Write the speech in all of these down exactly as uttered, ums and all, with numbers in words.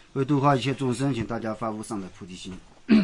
为度化一切众生，请大家发无上的菩提心。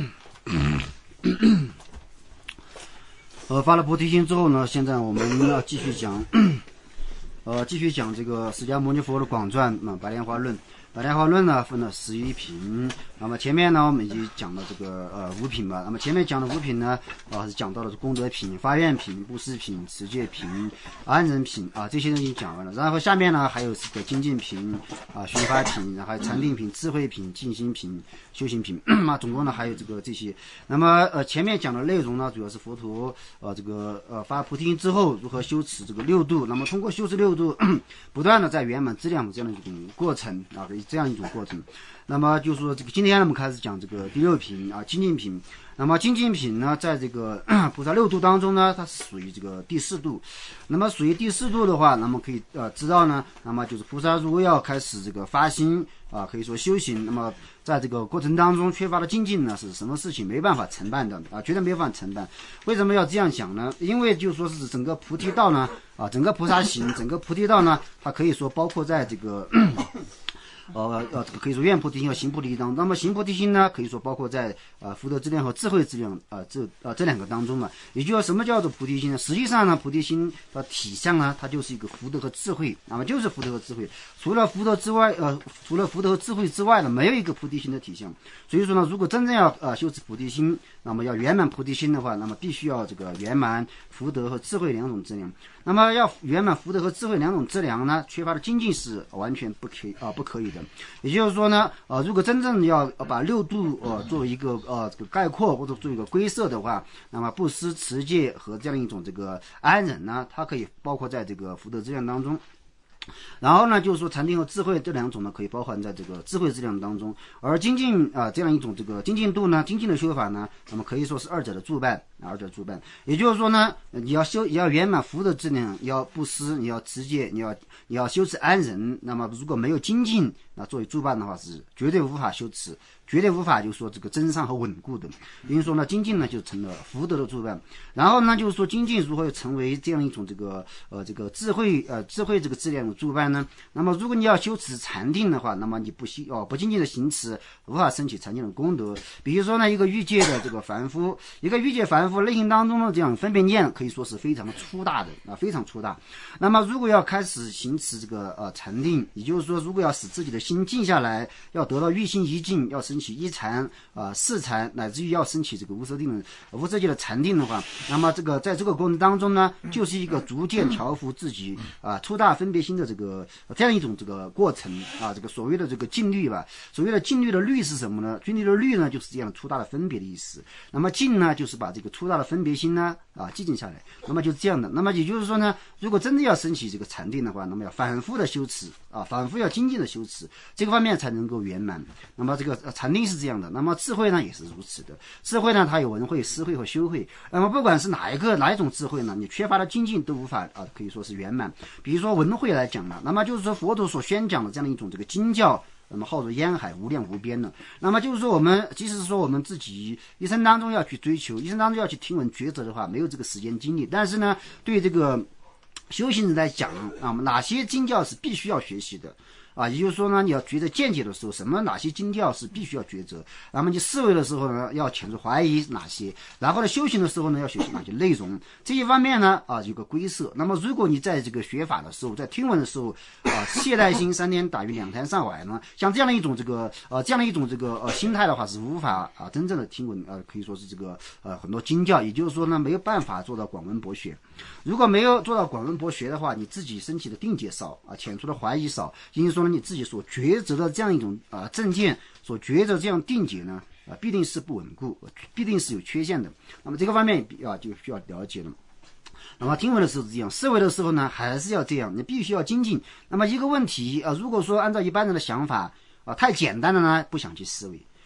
呃，发了菩提心之后呢，现在我们要继续讲，呃，继续讲这个释迦牟尼佛的广传啊，《白莲花论》。白莲花论呢分了十一品，那么前面呢我们已经讲了这个呃五品吧。那么前面讲的五品呢，啊、呃、是讲到了功德品、发愿品、布施品、持戒品、安忍品啊，这些都已经讲完了。然后下面呢还有这个精进品啊、熏发品，然后还有禅定品、智慧品、静心品、修行品啊，总共呢还有这个这些。那么呃前面讲的内容呢，主要是佛陀呃这个呃发菩提心之后如何修持这个六度，那么通过修持六度，不断的在圆满质量这样的一种过程啊。这样一种过程，那么就是说，这个今天我们开始讲这个第六品啊，精进品。那么精进品呢，在这个菩萨六度当中呢，它是属于这个第四度。那么属于第四度的话，那么可以呃知道呢，那么就是菩萨如果要开始这个发心啊，可以说修行，那么在这个过程当中缺乏的精进呢，是什么事情没办法承办的啊，绝对没办法承办。为什么要这样讲呢？因为就说是整个菩提道呢，啊，整个菩萨行，整个菩提道呢，它可以说包括在这个。呃呃，可以说愿菩提心和行菩提心当中。那么行菩提心呢，可以说包括在呃福德质量和智慧质量啊、呃、这呃这两个当中嘛。也就是说，什么叫做菩提心呢？实际上呢，菩提心的体相呢，它就是一个福德和智慧，那么就是福德和智慧。除了福德之外，呃，除了福德和智慧之外呢，没有一个菩提心的体相。所以说呢，如果真正要呃修持菩提心，那么要圆满菩提心的话，那么必须要这个圆满福德和智慧两种质量。那么要圆满福德和智慧两种质量呢，缺乏的精进是完全不可以啊、呃、不可以的。也就是说呢，呃，如果真正要把六度呃作为一个呃这个概括或者做一个归摄的话，那么布施、持戒和这样一种这个安忍呢，它可以包括在这个福德质量当中。然后呢，就是说禅定和智慧这两种呢，可以包含在这个智慧质量当中。而精进啊、呃、这样一种这个精进度呢，精进的修法呢，那么可以说是二者的助伴，二者助伴。也就是说呢，你要修，也要圆满福德质量，要布施，你要持戒，你要你要修持安忍。那么如果没有精进，那作为助伴的话，是绝对无法修持，绝对无法就是说这个增上和稳固的。因为说呢，精进呢就成了福德的助伴。然后呢，就是说精进如何成为这样一种这个呃这个智慧呃智慧这个质量的助伴呢？那么如果你要修持禅定的话，那么你不修哦不精进的行持，无法升起禅定的功德。比如说呢，一个欲界的这个凡夫，一个欲界凡夫内心当中的这样分别念，可以说是非常粗大的啊，非常粗大。那么如果要开始行持这个呃禅定，也就是说，如果要使自己的心静下来，要得到欲心一静，要升起一禅啊、呃、四禅，乃至于要升起这个无色定的无色界的禅定的话，那么这个在这个过程当中呢，就是一个逐渐调伏自己啊、呃、粗大分别心的这个这样一种这个过程啊，这个所谓的这个静虑吧。所谓的静虑的虑是什么呢？静虑的虑呢，就是这样粗大的分别的意思。那么静呢，就是把这个粗大的分别心呢啊寂静下来。那么就是这样的。那么也就是说呢，如果真的要升起这个禅定的话，那么要反复的修持啊，反复要精进的修持，这个方面才能够圆满。那么这个禅定是这样的，那么智慧呢也是如此的。智慧呢，它有闻慧、思慧和修慧。那么不管是哪一个哪一种智慧呢，你缺乏的精进都无法啊，可以说是圆满。比如说闻慧来讲呢，那么就是说佛陀所宣讲的这样的一种这个经教，那么浩如烟海，无量无边的。那么就是说，我们即使是说我们自己一生当中要去追求，一生当中要去听闻抉择的话，没有这个时间精力。但是呢，对这个修行人来讲啊，哪些经教是必须要学习的啊？也就是说呢，你要抉择见解的时候，什么哪些经教是必须要抉择？那么你思维的时候呢，要潜入怀疑哪些？然后呢，修行的时候呢，要学习哪些内容？这一方面呢，啊，有个归摄。那么如果你在这个学法的时候，在听闻的时候，啊，懈怠心三天打鱼两滩上海呢，像这样的一种这个呃这样的一种这个呃心态的话，是无法啊真正的听闻呃可以说是这个呃很多经教，也就是说呢，没有办法做到广闻博学。如果没有做到广闻博学的话，你自己升起的定解少啊，潜出的怀疑少，因为说呢，你自己所抉择的这样一种啊、呃、正见，所抉择这样定解呢啊、呃，必定是不稳固，必定是有缺陷的。那么这个方面啊就需要了解了。那么听闻的时候是这样，思维的时候呢还是要这样，你必须要精进。那么一个问题啊、呃，如果说按照一般人的想法啊、呃、太简单了呢，不想去思维。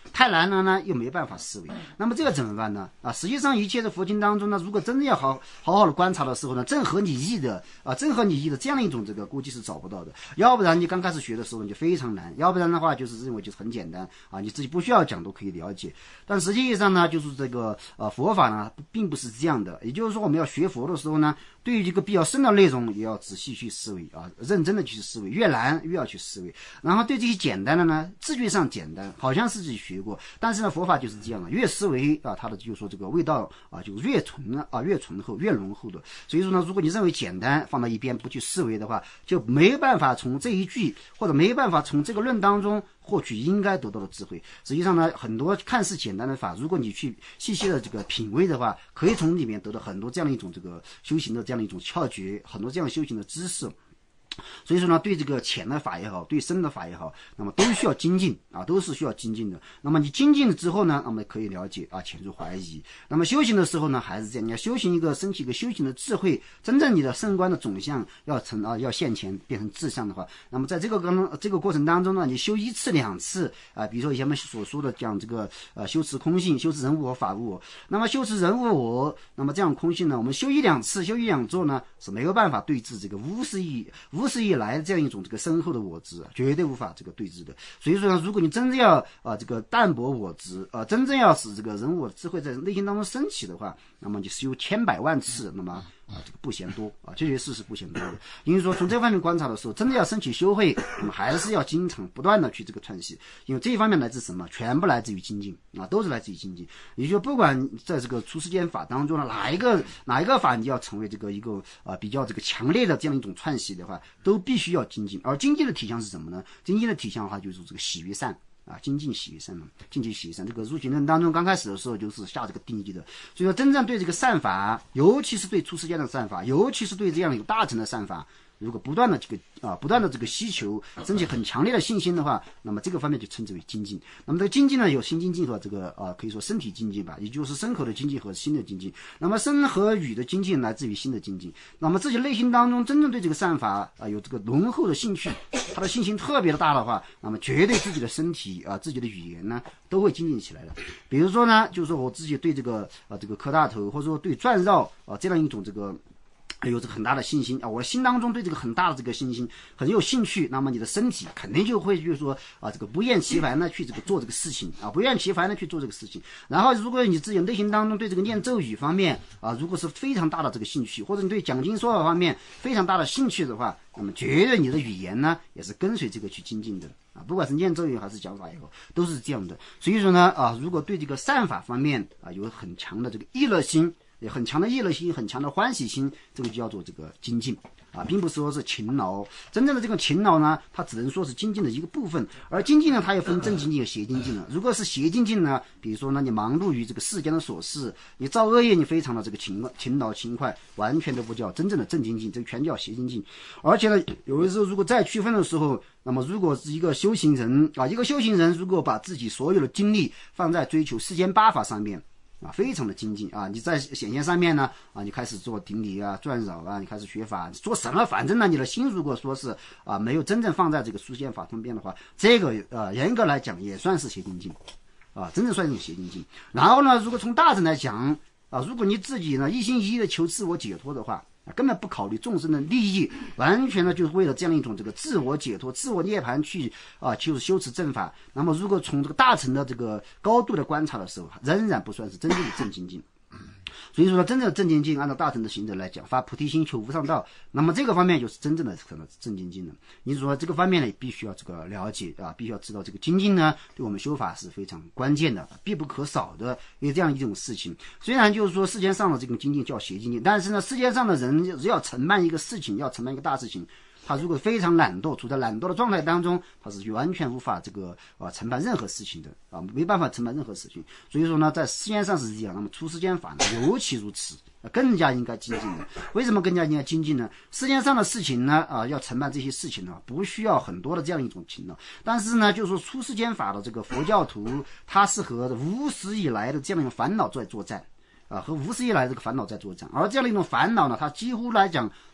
太难了呢，又没办法思维。那么这个怎么办呢？啊，实际上一切的佛经当中呢，如果真的要好好好的观察的时候呢，正合你意的啊，正合你意的这样一种这个估计是找不到的。要不然你刚开始学的时候你就非常难，要不然的话就是认为就是很简单啊，你自己不需要讲都可以了解。但实际上呢，就是这个呃佛法呢，并不是这样的。也就是说，我们要学佛的时候呢，对于这个比较深的内容也要仔细去思维啊，认真的去思维，越难越要去思维。然后对这些简单的呢，字句上简单，好像是自己学过，但是呢，佛法就是这样的，越思维啊，它的就是说这个味道啊，就越醇啊，越醇厚，越浓厚的。所以说呢，如果你认为简单，放到一边不去思维的话，就没办法从这一句或者没办法从这个论当中获取应该得到的智慧。实际上呢，很多看似简单的法，如果你去细细的这个品味的话，可以从里面得到很多这样的一种这个修行的这样的一种窍诀，很多这样修行的知识。所以说呢，对这个浅的法也好，对深的法也好，那么都需要精进啊，都是需要精进的。那么你精进了之后呢，那么可以了解啊，潜入怀疑。那么修行的时候呢，还是这样，你要修行一个升起一个修行的智慧，真正你的圣观的总相要成啊，要现前变成智相的话，那么在这个刚这个过程当中呢，你修一次两次啊，比如说以前我们所说的讲这个呃修持空性，修持人无我法无我，那么修持人无我，那么这样空性呢，我们修一两次，修一两座呢是没有办法对治这个无始以无始以来这样一种这个深厚的我执，绝对无法这个对治的。所以说呢，如果你真正要啊、呃、这个淡泊我执啊、呃，真正要使这个人我智慧在内心当中升起的话，那么你修千百万次，那么啊这个不嫌多啊，这些事是不嫌多的。因为说从这方面观察的时候，真的要升起修慧，那么还是要经常不断的去这个串习，因为这一方面来自什么？全部来自于精进啊，都是来自于精进。也就不管在这个出世间法当中呢，哪一个哪一个法你要成为这个一个啊、呃、比较这个强烈的这样一种串习的话，都必须要精进。而精进的体现是什么呢？精进的体现的话，就是这个喜悦善啊，精进喜悦善嘛，精进喜悦善。这个入行论当中刚开始的时候就是下这个定义的。所以说，真正对这个善法，尤其是对出世间的善法，尤其是对这样一个大乘的善法，如果不断的这个啊，不断的这个需求，升起很强烈的信心的话，那么这个方面就称之为精进。那么这个精进呢，有心精进和这个啊，可以说身体精进吧，也就是身口的精进和心的精进。那么身和语的精进来自于心的精进。那么自己内心当中真正对这个善法啊有这个浓厚的兴趣，他的信心特别的大的话，那么绝对自己的身体啊、自己的语言呢都会精进起来的。比如说呢，就是说我自己对这个啊这个磕大头，或者说对转绕啊这样一种这个。有这个很大的信心啊，我心当中对这个很大的这个信心很有兴趣，那么你的身体肯定就会就是说啊，这个不厌其烦的去这个做这个事情啊，不厌其烦的去做这个事情。然后如果你自己内心当中对这个念咒语方面啊，如果是非常大的这个兴趣，或者你对讲经说法方面非常大的兴趣的话，那么绝对你的语言呢也是跟随这个去精进的啊，不管是念咒语还是讲法也好，都是这样的。所以说呢啊，如果对这个善法方面啊有很强的这个意乐心，很强的意乐心，很强的欢喜心，这个就叫做这个精进啊，并不是说是勤劳。真正的这个勤劳呢，它只能说是精进的一个部分。而精进呢，它也分正精进和邪精进了。如果是邪精进呢，比如说呢，你忙碌于这个世间的琐事，你造恶业，你非常的这个勤勤劳勤快，完全都不叫真正的正精进，这个全叫邪精进。而且呢，有的时候如果再区分的时候，那么如果是一个修行人啊，一个修行人如果把自己所有的精力放在追求世间八法上面。啊，非常的精进啊！你在显现上面呢，啊，你开始做顶礼啊、转扰啊，你开始学法，做什么？反正呢，你的心如果说是啊，没有真正放在这个出现法通边的话，这个呃，严格来讲也算是邪精进，啊，真正算是邪精进。然后呢，如果从大乘来讲啊，如果你自己呢一心一意的求自我解脱的话，根本不考虑众生的利益，完全呢就是为了这样一种这个自我解脱、自我涅槃去啊，就是修持正法。那么，如果从这个大乘的这个高度的观察的时候，仍然不算是真正的正精进。所以说，真正的正精进，按照大乘的行者来讲，发菩提心求无上道，那么这个方面就是真正的可能正精进了。你说这个方面呢，必须要这个了解啊，必须要知道这个精进呢，对我们修法是非常关键的，必不可少的，因为这样一种事情。虽然就是说世间上的这种精进叫邪精进，但是呢，世界上的人要承办一个事情，要承办一个大事情。他如果非常懒惰，处在懒惰的状态当中，他是完全无法这个啊承办任何事情的啊，没办法承办任何事情。所以说呢，在世间上是这样，那么出世间法呢尤其如此，更加应该精进的。为什么更加应该精进呢？世间上的事情呢啊，要承办这些事情呢，不需要很多的这样一种勤劳，但是呢，就是说出世间法的这个佛教徒，他是和无始以来的这样一种烦恼在作战。啊，和无始以来这个烦恼在作战，而这样的一种烦恼呢，它几乎来讲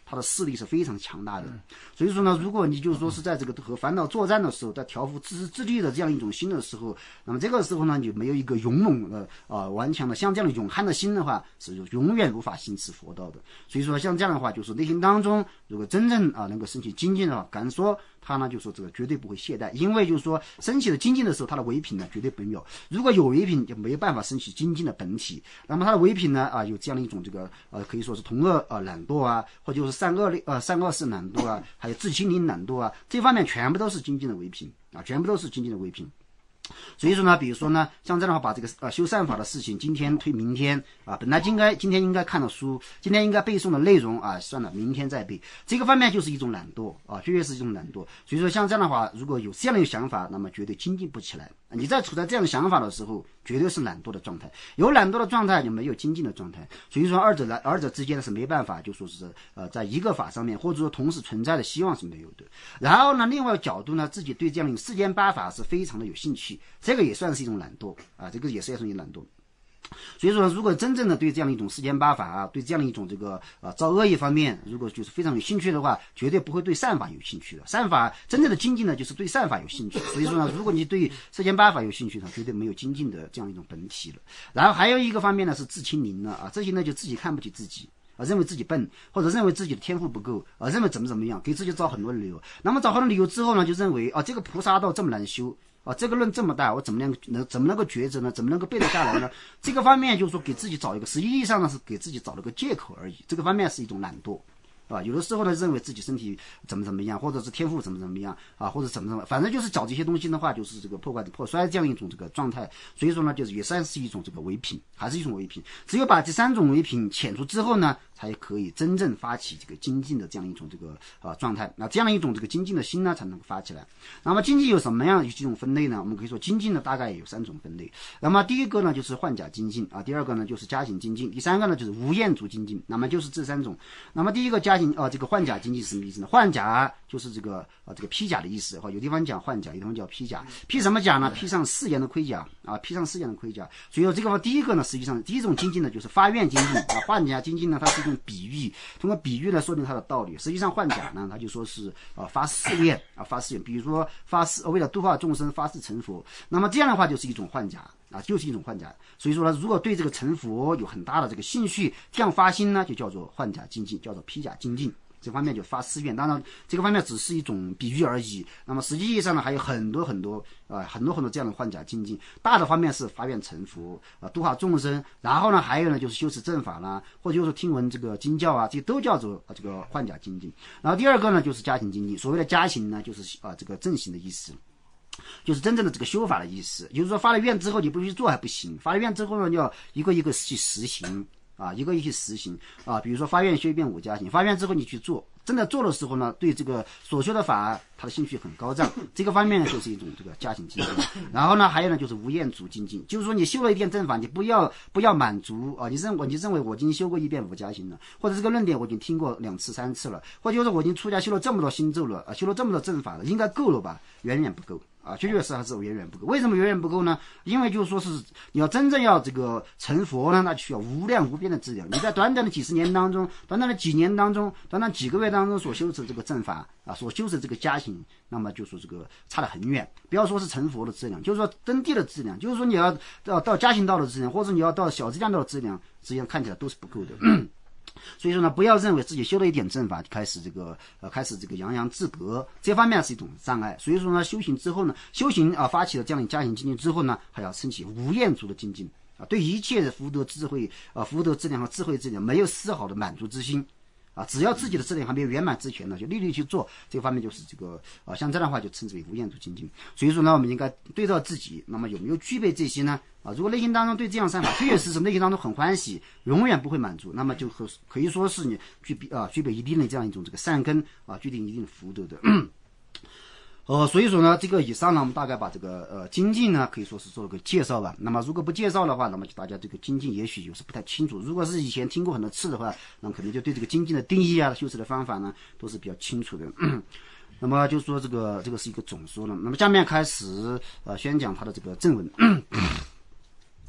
他的势力是非常强大的。所以说呢，如果你就是说是在这个和烦恼作战的时候，在调伏自自律的这样一种心的时候，那么这个时候呢，你没有一个勇猛的啊、呃、顽强的像这样的勇悍的心的话，是永远无法行持佛道的。所以说像这样的话，就是内心当中如果真正啊能够升起精进的话，敢说他呢就说这个绝对不会懈怠，因为就是说升起了精进的时候，他的唯品呢绝对没有，如果有唯品就没有办法升起精进的本体。那么他的唯品呢啊有这样的一种这个呃可以说是同恶啊懒惰啊，或者就是善恶呃善恶是懒惰啊，还有自清零懒惰啊，这方面全部都是精进的唯品啊，全部都是精进的唯品。所以说呢，比如说呢，像这样的话，把这个呃修善法的事情今天推明天啊，本来应该今天应该看的书，今天应该背诵的内容啊，算了，明天再背，这个方面就是一种懒惰啊，确实是一种懒惰。所以说像这样的话，如果有这样的想法，那么绝对精进不起来。你在处在这样的想法的时候，绝对是懒惰的状态，有懒惰的状态就没有精进的状态。所以说二者来二者之间是没办法，就说是呃在一个法上面，或者说同时存在的希望是没有的。然后呢，另外一个角度呢，自己对这样的世间八法是非常的有兴趣，这个也算是一种懒惰啊，这个也是一种懒惰。所以说，如果真正的对这样的一种世间八法啊，对这样的一种这个呃造恶业方面，如果就是非常有兴趣的话，绝对不会对善法有兴趣的。善法真正的精进呢，就是对善法有兴趣。所以说呢，如果你对世间八法有兴趣呢，绝对没有精进的这样一种本体了。然后还有一个方面呢，是自轻零了啊，这些呢就自己看不起自己。啊，认为自己笨，或者认为自己的天赋不够，啊，认为怎么怎么样，给自己找很多理由。那么找很多理由之后呢，就认为啊，这个菩萨道这么难修，啊，这个论这么大，我怎么能能怎么能够抉择呢？怎么能够背得下来呢？这个方面就是说给自己找一个，实际意义上呢是给自己找了个借口而已。这个方面是一种懒惰。啊，有的时候呢，认为自己身体怎么怎么样，或者是天赋怎么怎么样啊，或者怎么怎么，反正就是找这些东西的话，就是这个破坏破衰这样一种这个状态。所以说呢，就是也算是一种这个唯品，还是一种唯品。只有把这三种唯品遣除之后呢，才可以真正发起这个精进的这样一种这个啊状态。那这样一种这个精进的心呢，才能够发起来。那么精进有什么样几种分类呢？我们可以说精进呢大概有三种分类。那么第一个呢就是换甲精进啊，第二个呢就是加行精进，第三个呢就是无厌足精进。那么就是这三种。那么第一个加行啊，这个换甲精进是什么意思呢？换甲就是这个啊这个披甲的意思，哈，有地方讲换甲，有地方叫披甲。披什么甲呢？披上四严的盔甲啊，披上四严的盔甲。所以说这个第一个呢，实际上第一种精进呢就是发愿精进啊，换甲精进呢它是一种比喻，通过比喻来说明它的道理。实际上换甲呢，它就说是啊发誓愿啊发誓愿，比如说发誓为了度化众生发誓成佛，那么这样的话就是一种换甲。啊，就是一种换甲。所以说呢，如果对这个成佛有很大的这个兴趣，这样发心呢，就叫做换甲精进，叫做披甲精进。这方面就发誓愿，当然这个方面只是一种比喻而已。那么实际意义上呢，还有很多很多啊、呃，很多很多这样的换甲精进。大的方面是发愿成佛啊，度化众生。然后呢，还有呢就是修持正法啦，或者就是听闻这个经教啊，这都叫做啊这个换甲精进。然后第二个呢就是加行精进。所谓的加行呢，就是啊这个正行的意思。就是真正的这个修法的意思，就是说发了愿之后你不去做还不行，发了愿之后呢，你要一个一个去实行啊，一个一个去实行啊。比如说发愿修一遍五加行，发愿之后你去做，真的做的时候呢，对这个所修的法他的兴趣很高涨，这个方面呢就是一种这个加行精进。然后呢，还有呢就是无厌足精进，就是说你修了一遍正法，你不要不要满足啊，你认为你认为我已经修过一遍五加行了，或者这个论点我已经听过两次三次了，或者就是我已经出家修了这么多心咒了啊，修了这么多正法了，应该够了吧？远远不够。啊，确确实实还是远远不够。为什么远远不够呢？因为就是说是你要真正要这个成佛呢，那需要无量无边的资粮。你在短短的几十年当中，短短的几年当中，短短几个月当中所修持这个正法啊，所修持这个加行，那么就说这个差得很远。不要说是成佛的质量，就是说登地的质量，就是说你要到到加行道的质量，或者你要到小质量道的质量，实际上看起来都是不够的。所以说呢，不要认为自己修了一点正法就开始这个呃开始这个洋洋自得，这方面是一种障碍。所以说呢，修行之后呢，修行啊发起了这样的加行精进之后呢，还要升起无厌足的精进啊，对一切的福德智慧啊福德质量和智慧质量没有丝毫的满足之心。啊，只要自己的质量还没有圆满之前呢，就立立去做，这个方面就是这个啊，像这样的话就称之为无厌足精进。所以说呢，我们应该对照自己，那么有没有具备这些呢？啊，如果内心当中对这样善法确确实实内心当中很欢喜，永远不会满足，那么就可可以说是你具备啊具备一定的这样一种这个善根啊，具备一定的福德的。呃，所以说呢，这个以上呢，我们大概把这个呃精进呢，可以说是做了个介绍吧。那么如果不介绍的话，那么大家这个精进也许有时不太清楚。如果是以前听过很多次的话，那么可能就对这个精进的定义啊、修持的方法呢，都是比较清楚的。那么就说这个这个是一个总说了。那么下面开始呃宣讲它的这个正文。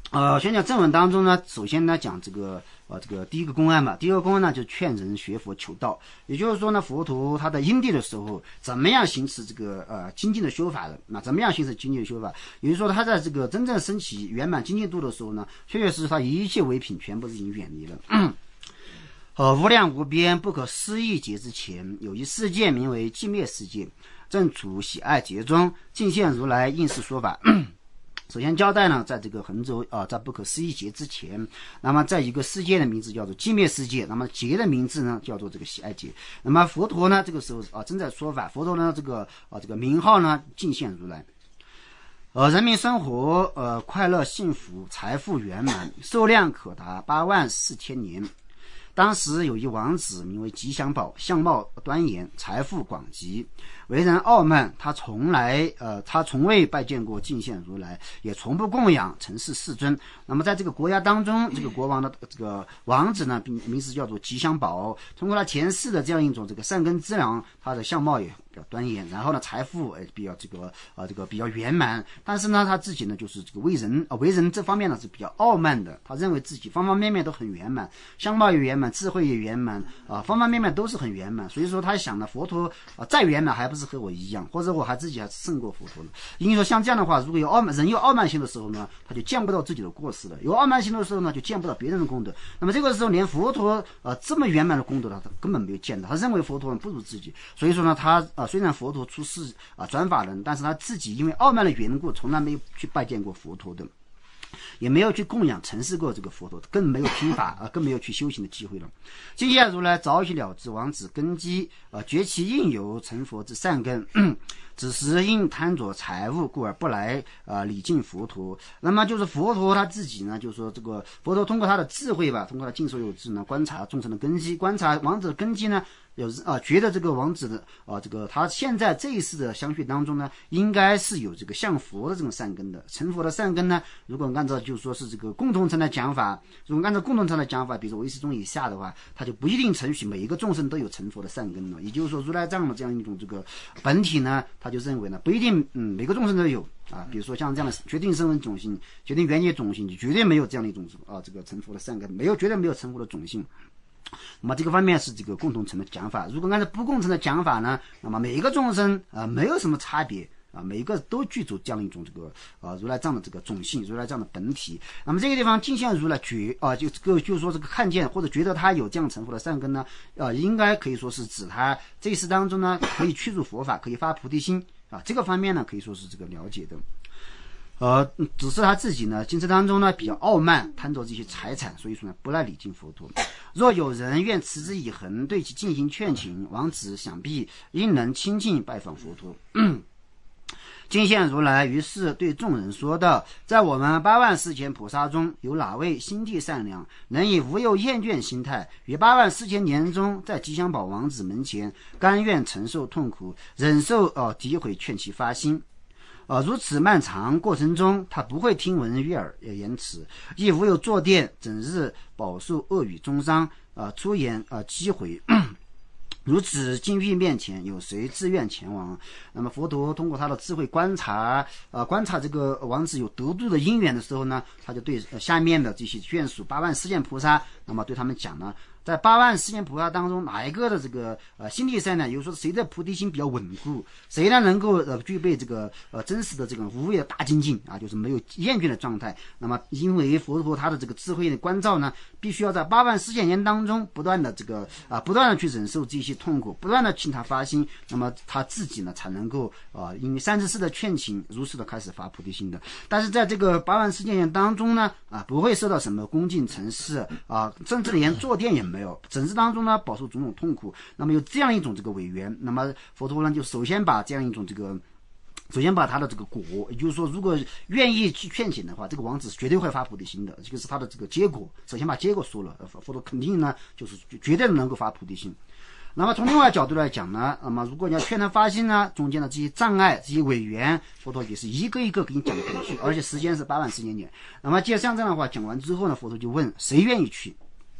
呃，宣讲正文当中呢，首先呢讲这个呃这个第一个公案嘛，第一个公案呢就劝人学佛求道，也就是说呢，佛陀他在因地的时候怎么样行持这个呃精进的修法的，那怎么样行持精进的修法，也就是说他在这个真正升起圆满精进度的时候呢，确确实实他一切唯品全部是已经远离了。呃，无量无边不可思议劫之前，有一世界名为寂灭世界，正处喜爱劫中，尽现如来应是说法。首先交代呢，在这个横轴啊、呃，在不可思议劫之前，那么在一个世界的名字叫做寂灭世界，那么劫的名字呢叫做这个喜爱劫。那么佛陀呢，这个时候啊、呃、正在说法，佛陀呢这个啊、呃、这个名号呢尽现如来。呃，人民生活呃快乐幸福，财富圆满，寿量可达八万四千年。当时有一王子名为吉祥宝，相貌端严，财富广集，为人傲慢。他从来呃，他从未拜见过尽现如来，也从不供养尘世世尊。那么在这个国家当中，这个国王的这个王子呢，名字叫做吉祥宝。通过他前世的这样一种这个善根资粮，他的相貌也比较端严，然后呢，财富也比较这个呃这个比较圆满。但是呢，他自己呢，就是这个为人呃为人这方面呢是比较傲慢的。他认为自己方方面面都很圆满，相貌也圆满，智慧也圆满啊、呃，方方面面都是很圆满。所以说他想呢，佛陀啊、呃、再圆满还不是和我一样，或者我还自己还胜过佛陀了。因为说像这样的话，如果有傲慢人有傲慢心的时候呢，他就见不到自己的过失了；有傲慢心的时候呢，就见不到别人的功德。那么这个时候连佛陀呃这么圆满的功德他根本没有见到，他认为佛陀不如自己。所以说呢，他啊、呃、虽然佛陀出世啊、呃、转法轮，但是他自己因为傲慢的缘故，从来没有去拜见过佛陀的。也没有去供养承事过这个佛陀，更没有听法啊，更没有去修行的机会了。尽现如来早已了知王子根基，呃，觉其应有成佛之善根，只是因贪着财物，故而不来呃礼敬佛陀。那么就是佛陀他自己呢，就是说这个佛陀通过他的智慧吧，通过他尽所有智呢，观察众生的根基，观察王子的根基呢。有啊，觉得这个王子的啊，这个他现在这一世的相续当中呢，应该是有这个向佛的这种善根的，成佛的善根呢。如果按照就是说是这个共同层的讲法，如果按照共同层的讲法，比如说唯识宗以下的话，他就不一定承许每一个众生都有成佛的善根了。也就是说，如来藏的这样一种这个本体呢，他就认为呢，不一定嗯每个众生都有啊。比如说像这样的决定声闻种性、决定缘觉种性，就绝对没有这样的一种啊这个成佛的善根，没有绝对没有成佛的种性。那么这个方面是这个共同层的讲法。如果按照不共层的讲法呢，那么每一个众生啊、呃、没有什么差别啊，每一个都具足这样一种这个呃如来藏的这个种性，如来藏的本体。那么这个地方尽现如来觉啊、呃，就这个就是说这个看见或者觉得他有这样成佛的善根呢，呃，应该可以说是指他这一世当中呢可以去入佛法，可以发菩提心啊，这个方面呢可以说是这个了解的。呃，只是他自己呢，今世当中呢比较傲慢，贪着这些财产，所以说呢不来礼敬佛陀。若有人愿持之以恒，对其进行劝请，王子想必应能亲近拜访佛陀。尽现如来于是对众人说道：在我们八万四千菩萨中，有哪位心地善良，能以无有厌倦心态，于八万四千年中，在吉祥宝王子门前，甘愿承受痛苦，忍受呃诋毁，劝其发心。呃，如此漫长过程中，他不会听闻悦耳言辞，亦无有坐垫，整日饱受恶语中伤，呃，出言呃讥毁。如此境遇面前，有谁自愿前往？那么佛陀通过他的智慧观察，呃，观察这个王子有得度的因缘的时候呢，他就对、呃、下面的这些眷属八万四千菩萨，那么对他们讲呢，在八万四千菩萨当中，哪一个的这个呃心地善呢？也就是说，谁的菩提心比较稳固，谁呢能够呃具备这个呃真实的这个无畏的大精进啊，就是没有厌倦的状态。那么，因为佛陀他的这个智慧的关照呢，必须要在八万四千年当中不断的这个啊、呃，不断的去忍受这些痛苦，不断的请他发心，那么他自己呢才能够啊、呃，因为三十世的劝请，如实的开始发菩提心的。但是在这个八万四千年当中呢，啊，不会受到什么恭敬承事啊，甚至连坐垫也没有。整日当中呢，饱受种种痛苦。那么有这样一种这个违缘，那么佛陀呢就首先把这样一种这个。首先把他的这个果，也就是说，如果愿意去劝请的话，这个王子绝对会发菩提心的，这个是他的这个结果。首先把结果说了，佛陀肯定呢就是绝对能够发菩提心。那么从另外角度来讲呢，那么如果你要劝他发心呢，中间的这些障碍、这些违缘，佛陀也是一个一个给你讲回去，而且时间是八万四千年。那么接着像这样的话讲完之后呢，佛陀就问谁愿意去？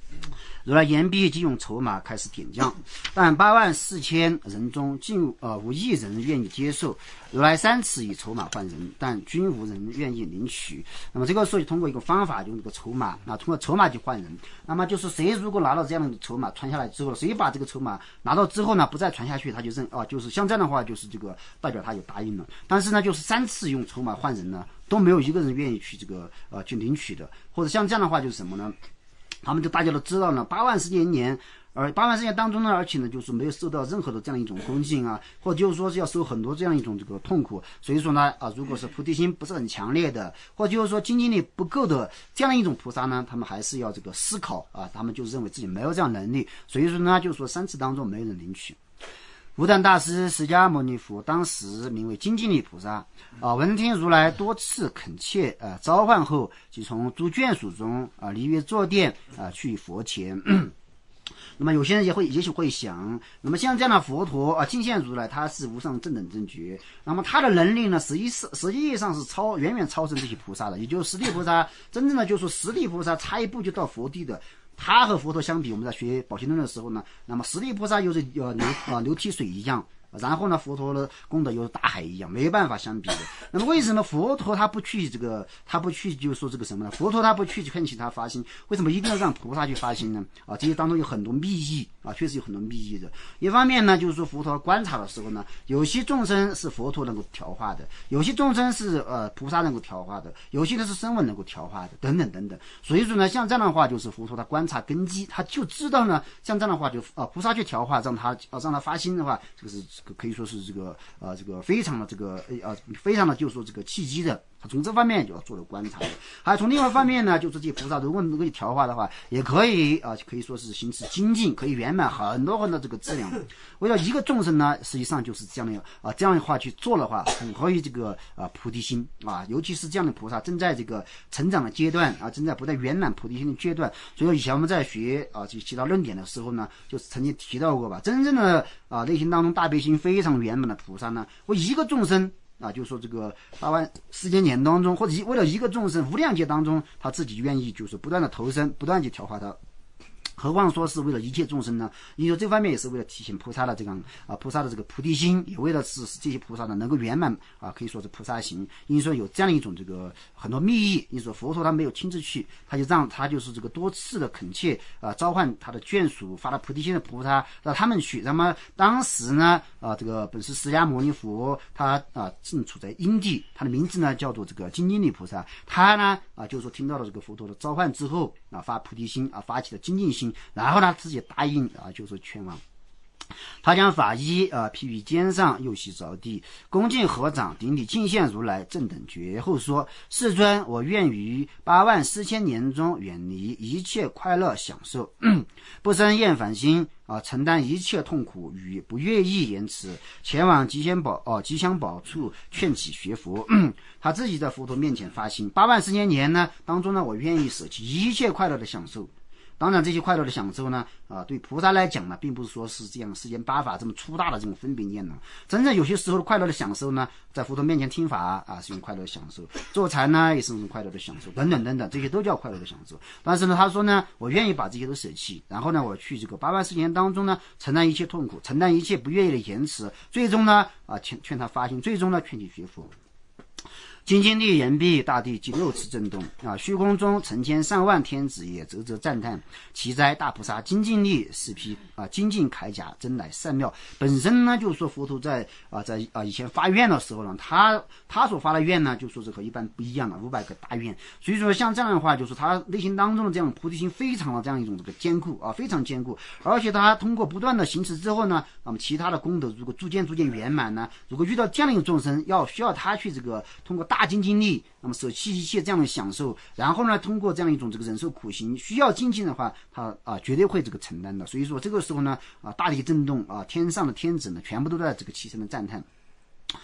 如来言毕，即用筹码开始点将，但八万四千人中竟呃无一人愿意接受。如来三次以筹码换人，但均无人愿意领取。那么这个时候就通过一个方法，用这个筹码啊，通过筹码去换人。那么就是谁如果拿到这样的筹码传下来之后，谁把这个筹码拿到之后呢，不再传下去，他就认啊，就是像这样的话，就是这个代表他有答应了。但是呢，就是三次用筹码换人呢，都没有一个人愿意去这个呃去领取的。或者像这样的话就是什么呢？他们就大家都知道呢，八万四千年，而八万四千当中呢，而且呢，就是没有受到任何的这样一种恭敬啊，或者就是说是要受很多这样一种这个痛苦。所以说呢，啊，如果是菩提心不是很强烈的，或者就是说精进力不够的这样一种菩萨呢，他们还是要这个思考啊，他们就认为自己没有这样能力，所以说呢，就说三次当中没有人领取。无胆大师释迦牟尼佛当时名为精进力菩萨啊，闻听如来多次恳切啊召唤后，即从诸眷属中啊离约坐殿啊去佛前。那么有些人也会也许会想，那么像这样的佛陀啊，净现如来他是无上正等正觉，那么他的能力呢，实际是实际上是超远远超胜这些菩萨的，也就是十地菩萨，真正的就是说十地菩萨差一步就到佛地的。他和佛陀相比，我们在学宝行论的时候呢，那么十地菩萨又是呃流啊流体水一样，然后呢，佛陀的功德又是大海一样，没办法相比的。那么为什么佛陀他不去这个，他不去就是说这个什么呢？佛陀他不去劝其他发心，为什么一定要让菩萨去发心呢？啊，这些当中有很多密意啊，确实有很多密意的。一方面呢，就是说佛陀观察的时候呢，有些众生是佛陀能够调化的，有些众生是呃菩萨能够调化的，有些呢是声闻能够调化的，等等等等。所以说呢，像这样的话，就是佛陀他观察根基，他就知道呢，像这样的话就啊菩萨去调化，让他啊让他发心的话，这个是可以说是这个呃这个非常的这个呃非常的就是说这个契机的，他从这方面就要做了观察的。还有从另外一方面呢，就是这些菩萨如果能够调化的话，也可以啊、呃、可以说是行持精进，可以圆满很多很多这个质量。为了一个众生呢，实际上就是这样的啊、呃、这样的话去做的话，符合于这个啊、呃、菩提心啊，尤其是这样的菩萨正在这个成长的阶段啊，正在不断圆满菩提心的阶段。所以以前我们在学啊这其他论点的时候呢，就是曾经提到过吧，真正的啊内心当中大悲心非常圆满的菩萨呢，为一个众生啊，就是说这个八万四千年当中，或者为了一个众生无量劫当中，他自己愿意就是不断的投生，不断去调化他。何况说是为了一切众生呢？因为这方面也是为了体现菩萨的这个啊菩萨的这个菩提心，也为了是使这些菩萨呢能够圆满啊，可以说是菩萨行。因为说有这样一种这个很多密意，因为说佛陀他没有亲自去，他就让他就是这个多次的恳切啊召唤他的眷属发了菩提心的菩萨，让他们去。那么当时呢啊这个本师释迦牟尼佛他啊正处在因地，他的名字呢叫做这个精进力菩萨。他呢啊就是说听到了这个佛陀的召唤之后啊发菩提心啊发起了精进心。然后呢，自己答应啊，就是劝往。他将法衣啊披于肩上，右膝着地，恭敬合掌，顶礼净现如来正等觉后说：“世尊，我愿于八万四千年中远离一切快乐享受，不生厌烦心啊，承担一切痛苦与不愿意言辞，前往吉祥宝哦吉祥宝处劝起学佛。”他自己在佛陀面前发心，八万四千年呢当中呢，我愿意舍弃一切快乐的享受。当然，这些快乐的享受呢，啊，对菩萨来讲呢，并不是说是这样世间八法这么粗大的这种分别念呢。真正有些时候的快乐的享受呢，在佛陀面前听法啊，是用快乐的享受；坐禅呢，也是用快乐的享受，等等等等，这些都叫快乐的享受。但是呢，他说呢，我愿意把这些都舍弃，然后呢，我去这个八万四千年当中呢，承担一切痛苦，承担一切不愿意的言辞，最终呢，啊，劝劝他发心，最终呢，劝其学佛。金金地言毕，大地即六次震动啊！虚空中成千上万天子也啧啧赞叹：奇哉，大菩萨精进力是匹啊精进铠甲，真乃善妙。本身呢，就是说佛陀在啊在啊以前发愿的时候呢，他他所发的愿呢，就说是和一般不一样的五百个大愿。所以说像这样的话，就是他内心当中的这样菩提心非常的这样一种这个坚固啊，非常坚固。而且他通过不断的行持之后呢，那么其他的功德如果逐渐逐渐圆满呢，如果遇到这样的一种众生，要需要他去这个通过大精进力，那么舍弃一切这样的享受，然后呢，通过这样一种这个忍受苦行，需要精进的话，他啊绝对会这个承担的。所以说这个时候呢，啊大地震动啊，天上的天子呢，全部都在这个齐声的赞叹。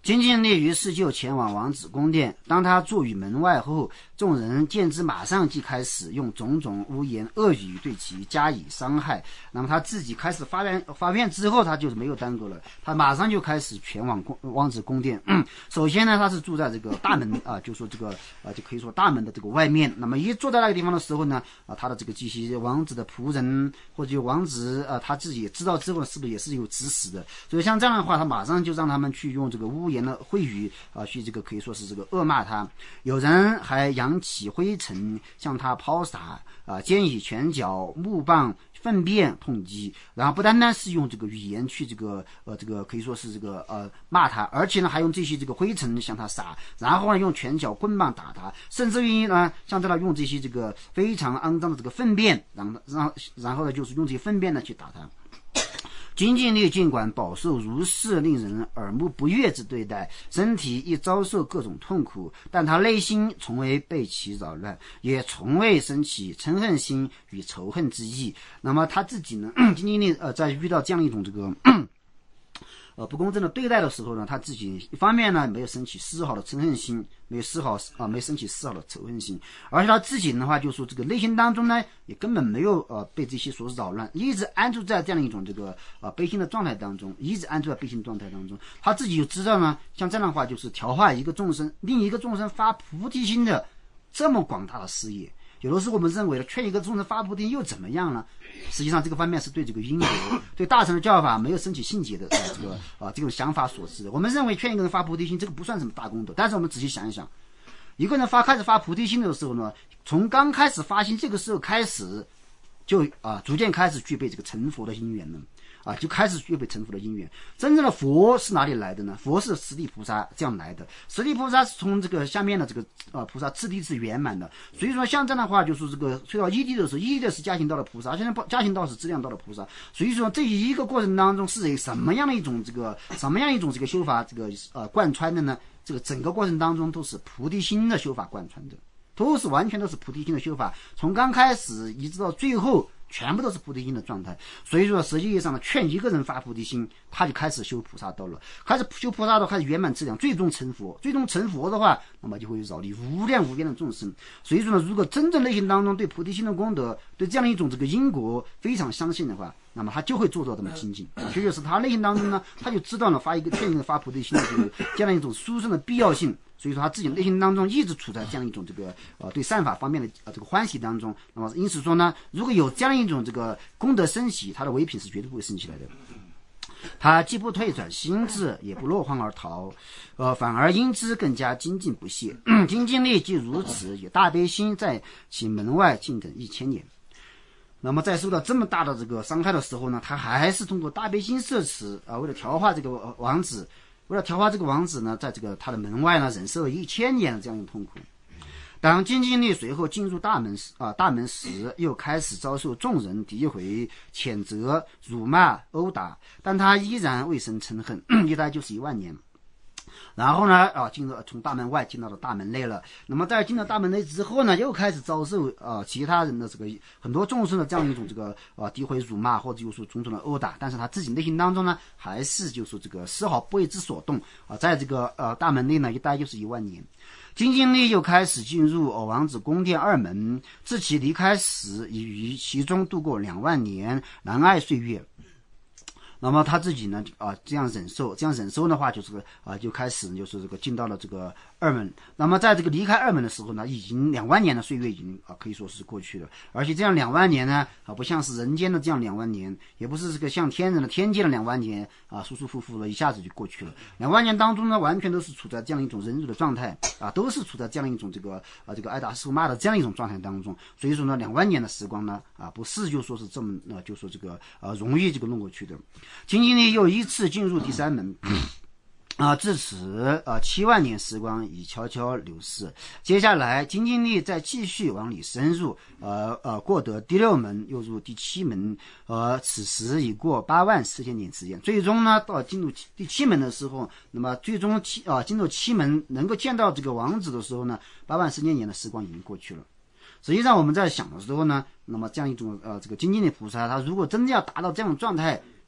金靖帝于是就前往王子宫殿，当他坐于门外后，众人见之，马上即开始用种种污言恶语对其加以伤害。那么他自己开始发愿发愿之后，他就是没有耽搁了，他马上就开始前往王子宫殿。嗯、首先呢，他是住在这个大门啊，就说这个啊，就可以说大门的这个外面。那么一坐在那个地方的时候呢，啊，他的这个这些王子的仆人或者王子啊，他自己也知道之后，是不是也是有指使的？所以像这样的话，他马上就让他们去用这个污言的秽语啊，去这个可以说是这个恶骂他。有人还扬起灰尘向他抛洒啊，兼以拳脚、木棒、粪便痛击。然后不单单是用这个语言去这个呃这个可以说是这个呃骂他，而且呢还用这些这个灰尘向他撒，然后呢用拳脚、棍棒打他，甚至于呢像这样用这些这个非常肮脏的这个粪便，然后然后然后呢就是用这些粪便呢去打他。金靖帝尽管饱受如是令人耳目不悦之对待，身体亦遭受各种痛苦，但他内心从未被其扰乱，也从未升起嗔恨心与仇恨之意。那么他自己呢，金靖帝呃在遇到这样一种这个呃不公正的对待的时候呢，他自己一方面呢没有升起丝毫的嗔恨心，没有丝毫啊没升起丝毫的仇恨心，而且他自己的话就说这个内心当中呢也根本没有呃被这些所扰乱，一直安住在这样一种这个呃悲心的状态当中，一直安住在悲心状态当中。他自己就知道呢，像这样的话就是调化一个众生，另一个众生发菩提心的这么广大的事业。有的时候我们认为劝一个众生发菩提又怎么样呢？实际上这个方面是对这个因果、对大乘的教法没有升起信解的、呃、这个啊、呃、这种想法所致的。我们认为劝一个人发菩提心，这个不算什么大功德，但是我们仔细想一想，一个人发开始发菩提心的时候呢，从刚开始发心这个时候开始，就啊、呃、逐渐开始具备这个成佛的因缘了。啊，就开始具备成佛的因缘。真正的佛是哪里来的呢？佛是十地菩萨这样来的。十地菩萨是从这个下面的这个呃菩萨次第是圆满的。所以说像这样的话，就是这个推到一地的时候，一地的是加行道的菩萨，而且加行道是质量道的菩萨。所以说这一个过程当中是以什么样的一种这个什么样一种这个修法这个呃贯穿的呢？这个整个过程当中都是菩提心的修法贯穿的，都是完全都是菩提心的修法，从刚开始一直到最后。全部都是菩提心的状态，所以说实际上呢，劝一个人发菩提心，他就开始修菩萨道了，开始修菩萨道，开始圆满质量，最终成佛。最终成佛的话，那么就会扰离无量无边的众生。所以说呢，如果真正内心当中对菩提心的功德，对这样一种这个因果非常相信的话，那么他就会做到这么精进。所以就是他内心当中呢，他就知道了发一个劝一个发菩提心的这个这样一种殊胜的必要性。所以说他自己内心当中一直处在这样一种这个呃对善法方面的呃这个欢喜当中。那么因此说呢，如果有这样一种这个功德升起，他的唯品是绝对不会升起来的。他既不退转心智，也不落荒而逃，呃，反而因之更加精进不懈。精进力既如此，也大悲心在其门外静等一千年。那么在受到这么大的这个伤害的时候呢，他还是通过大悲心摄持啊、呃，为了调化这个王子。为了调化这个王子呢，在这个他的门外呢，忍受了一千年的这样一种痛苦。当金靖帝随后进入大门时啊，大门时又开始遭受众人诋毁、谴责、辱骂、殴打，但他依然未生嗔恨，一待就是一万年。然后呢，啊，进入从大门外进到了大门内了。那么在进到大门内之后呢，又开始遭受啊其他人的这个很多众生的这样一种这个啊诋毁、辱骂，或者就是种种的殴打。但是他自己内心当中呢，还是就是这个丝毫不为之所动啊，在这个呃大门内呢，一待就是一万年。金靖帝又开始进入哦王子宫殿二门，自其离开时，已于其中度过两万年难爱岁月。那么他自己呢啊这样忍受，这样忍受的话，就是啊就开始就是这个进到了这个二门。那么在这个离开二门的时候呢，已经两万年的岁月已经啊可以说是过去了。而且这样两万年呢啊不像是人间的这样两万年，也不是这个像天人的天界的两万年啊舒舒服服的一下子就过去了。两万年当中呢，完全都是处在这样一种忍辱的状态啊，都是处在这样一种这个啊这个挨打受骂的这样一种状态当中。所以说呢，两万年的时光呢啊不是就说是这么呃就说这个呃容易这个弄过去的。金靖帝又依次进入第三门，啊，至此，呃，七万年时光已悄悄流逝。接下来，金靖帝再继续往里深入，呃呃，过得第六门，又入第七门，呃，此时已过八万四千年时间。最终呢，到进入第七门的时候，那么最终七啊、呃，进入七门能够见到这个王子的时候呢，八万四千年的时光已经过去了。实际上，我们在想的时候呢，那么这样一种呃，这个精进的菩萨，他如果真的要达到这样的状态。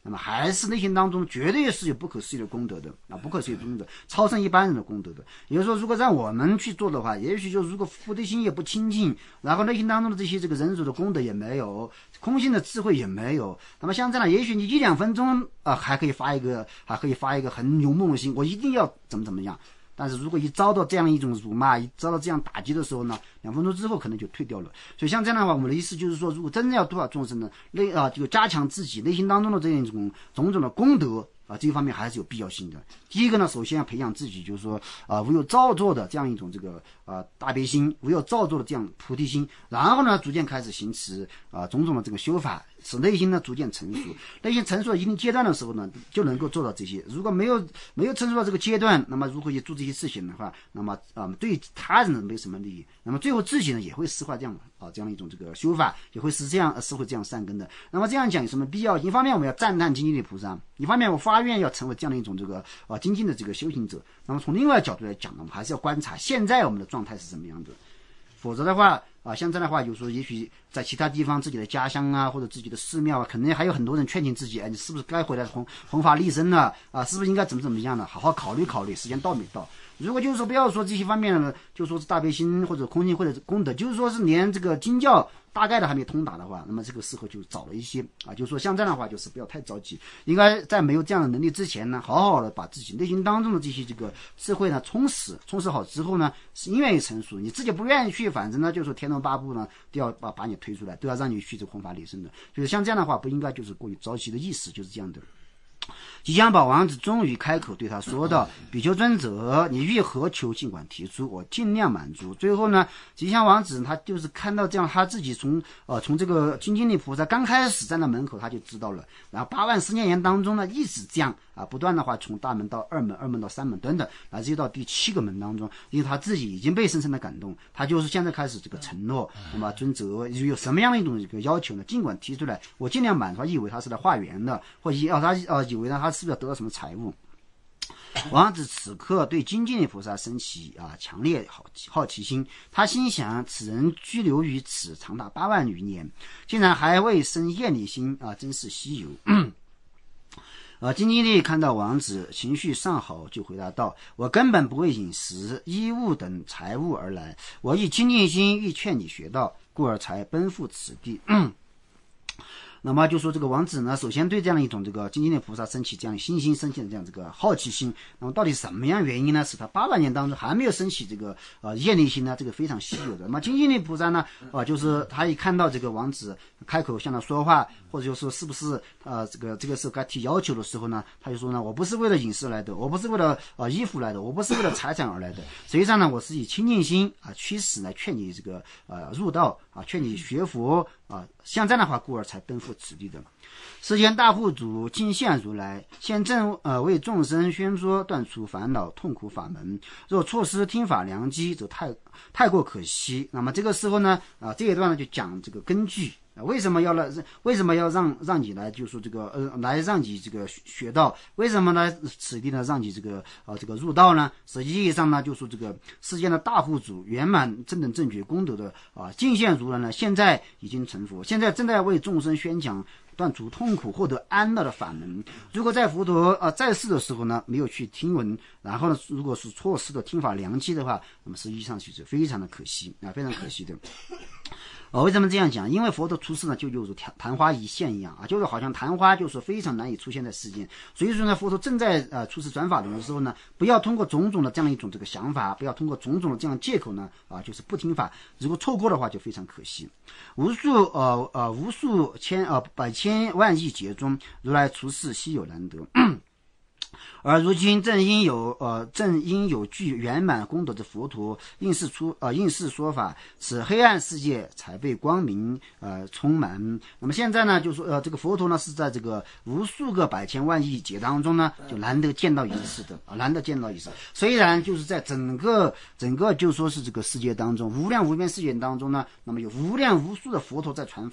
那么还是内心当中绝对是有不可思议的功德的啊，不可思议的功德，超胜一般人的功德的。也就是说，如果让我们去做的话，也许就如果菩提心也不清净，然后内心当中的这些这个忍辱的功德也没有，空性的智慧也没有，那么像这样，也许你一两分钟啊、呃，还可以发一个，还可以发一个很勇猛的心，我一定要怎么怎么样。但是如果一遭到这样一种辱骂，一遭到这样打击的时候呢，两分钟之后可能就退掉了。所以像这样的话，我们的意思就是说，如果真正要度化众生呢，内啊就加强自己内心当中的这样一种种种的功德啊，这一方面还是有必要性的。第一个呢，首先要培养自己，就是说啊，无有造作的这样一种这个啊大悲心，无有造作的这样菩提心，然后呢，逐渐开始行持啊种种的这个修法，使内心呢逐渐成熟。内心成熟到一定阶段的时候呢，就能够做到这些。如果没有没有成熟到这个阶段，那么如果去做这些事情的话，那么啊对他人没什么利益，那么最后自己呢也会失坏这样啊这样一种这个修法，也会是这样是会这样善根的。那么这样讲有什么必要？一方面我们要赞叹精进的菩萨，一方面我发愿要成为这样的一种这个啊精进的这个修行者。那么从另外角度来讲呢，我们还是要观察现在我们的状态是什么样的。否则的话啊，像这样的话，有时候也许在其他地方自己的家乡啊，或者自己的寺庙啊，可能还有很多人劝请自己，哎，你是不是该回来弘弘法利生了啊？是不是应该怎么怎么样了？好好考虑考虑，时间到没到？如果就是说不要说这些方面呢，就说是大悲心或者空性或者功德，就是说是连这个经教大概的还没通达的话，那么这个时候就早了一些啊。就是说像这样的话，就是不要太着急，应该在没有这样的能力之前呢，好好的把自己内心当中的这些这个智慧呢充实，充实好之后呢，是愿意成熟，你自己不愿意去，反正呢就是说天龙八部呢都要把把你推出来，都要让你去这个弘法利生的。就是像这样的话，不应该就是过于着急的意思，就是这样的。吉祥宝王子终于开口对他说道：“比丘尊者，你欲何求，尽管提出，我尽量满足。”最后呢，吉祥王子他就是看到这样，他自己从呃从这个精进力菩萨刚开始站在门口他就知道了，然后八万四千年当中呢一直这样啊不断的话从大门到二门，二门到三门等等，乃至到第七个门当中，因为他自己已经被深深的感动，他就是现在开始这个承诺。那么尊者有什么样的一种这个要求呢？尽管提出来，我尽量满足。他以为他是来化缘的，或者要他呃以为呢他是不是要得到什么财物？王子此刻对精进的菩萨升起啊强烈好好奇心，他心想：此人居留于此长达八万余年，竟然还未生厌离心啊，真是稀有。呃，精进力看到王子情绪尚好，就回答道：“我根本不为饮食、衣物等财物而来，我以精进心欲劝你学道，故而才奔赴此地。”那么就说这个王子呢，首先对这样的一种这个精进力菩萨升起这样的信心，升起的这样这个好奇心。那么到底什么样原因呢？使他八万年当中还没有升起这个呃厌离心呢？这个非常稀有的。那么精进力菩萨呢，啊、呃，就是他一看到这个王子开口向他说话，或者就说是不是呃这个这个是该提要求的时候呢，他就说呢，我不是为了饮食来的，我不是为了呃衣服来的，我不是为了财产而来的，实际上呢，我是以清净心啊驱使来劝你这个呃入道啊，劝你学佛啊，像这样的话，故而才奔赴此地的。世间大护主尽现如来，现正呃为众生宣说断除烦恼痛苦法门。若错失听法良机，则太太过可惜。那么这个时候呢，啊、呃、这一段呢就讲这个根据。为什么要来？为什么要让让你来？就是说这个呃，来让你这个学道？为什么呢？此地呢让你这个呃这个入道呢？实际意义上呢，就是说这个世间的大护主圆满正等正觉功德的啊尽现如来呢，现在已经成佛，现在正在为众生宣讲断除痛苦、获得安乐的法门。如果在佛陀呃在世的时候呢，没有去听闻，然后呢，如果是错失的听法良机的话，那么实际上就是非常的可惜啊，非常可惜的。呃，为什么这样讲？因为佛陀出世呢，就犹如昙花一现一样啊，就是好像昙花，就是非常难以出现在世间。所以说呢，佛陀正在呃出世转法轮的时候呢，不要通过种种的这样一种这个想法，不要通过种种的这样借口呢啊，就是不听法。如果错过的话，就非常可惜。无数呃呃无数千呃百千万亿劫中，如来出世稀有难得。而如今正因有呃正因有具圆满功德的佛陀应世出呃应世说法，使黑暗世界才被光明呃充满。那么现在呢，就说呃这个佛陀呢是在这个无数个百千万亿劫当中呢，就难得见到一次的啊，难得见到一次。虽然就是在整个整个就说是这个世界当中，无量无边世界当中呢，那么有无量无数的佛陀在传法。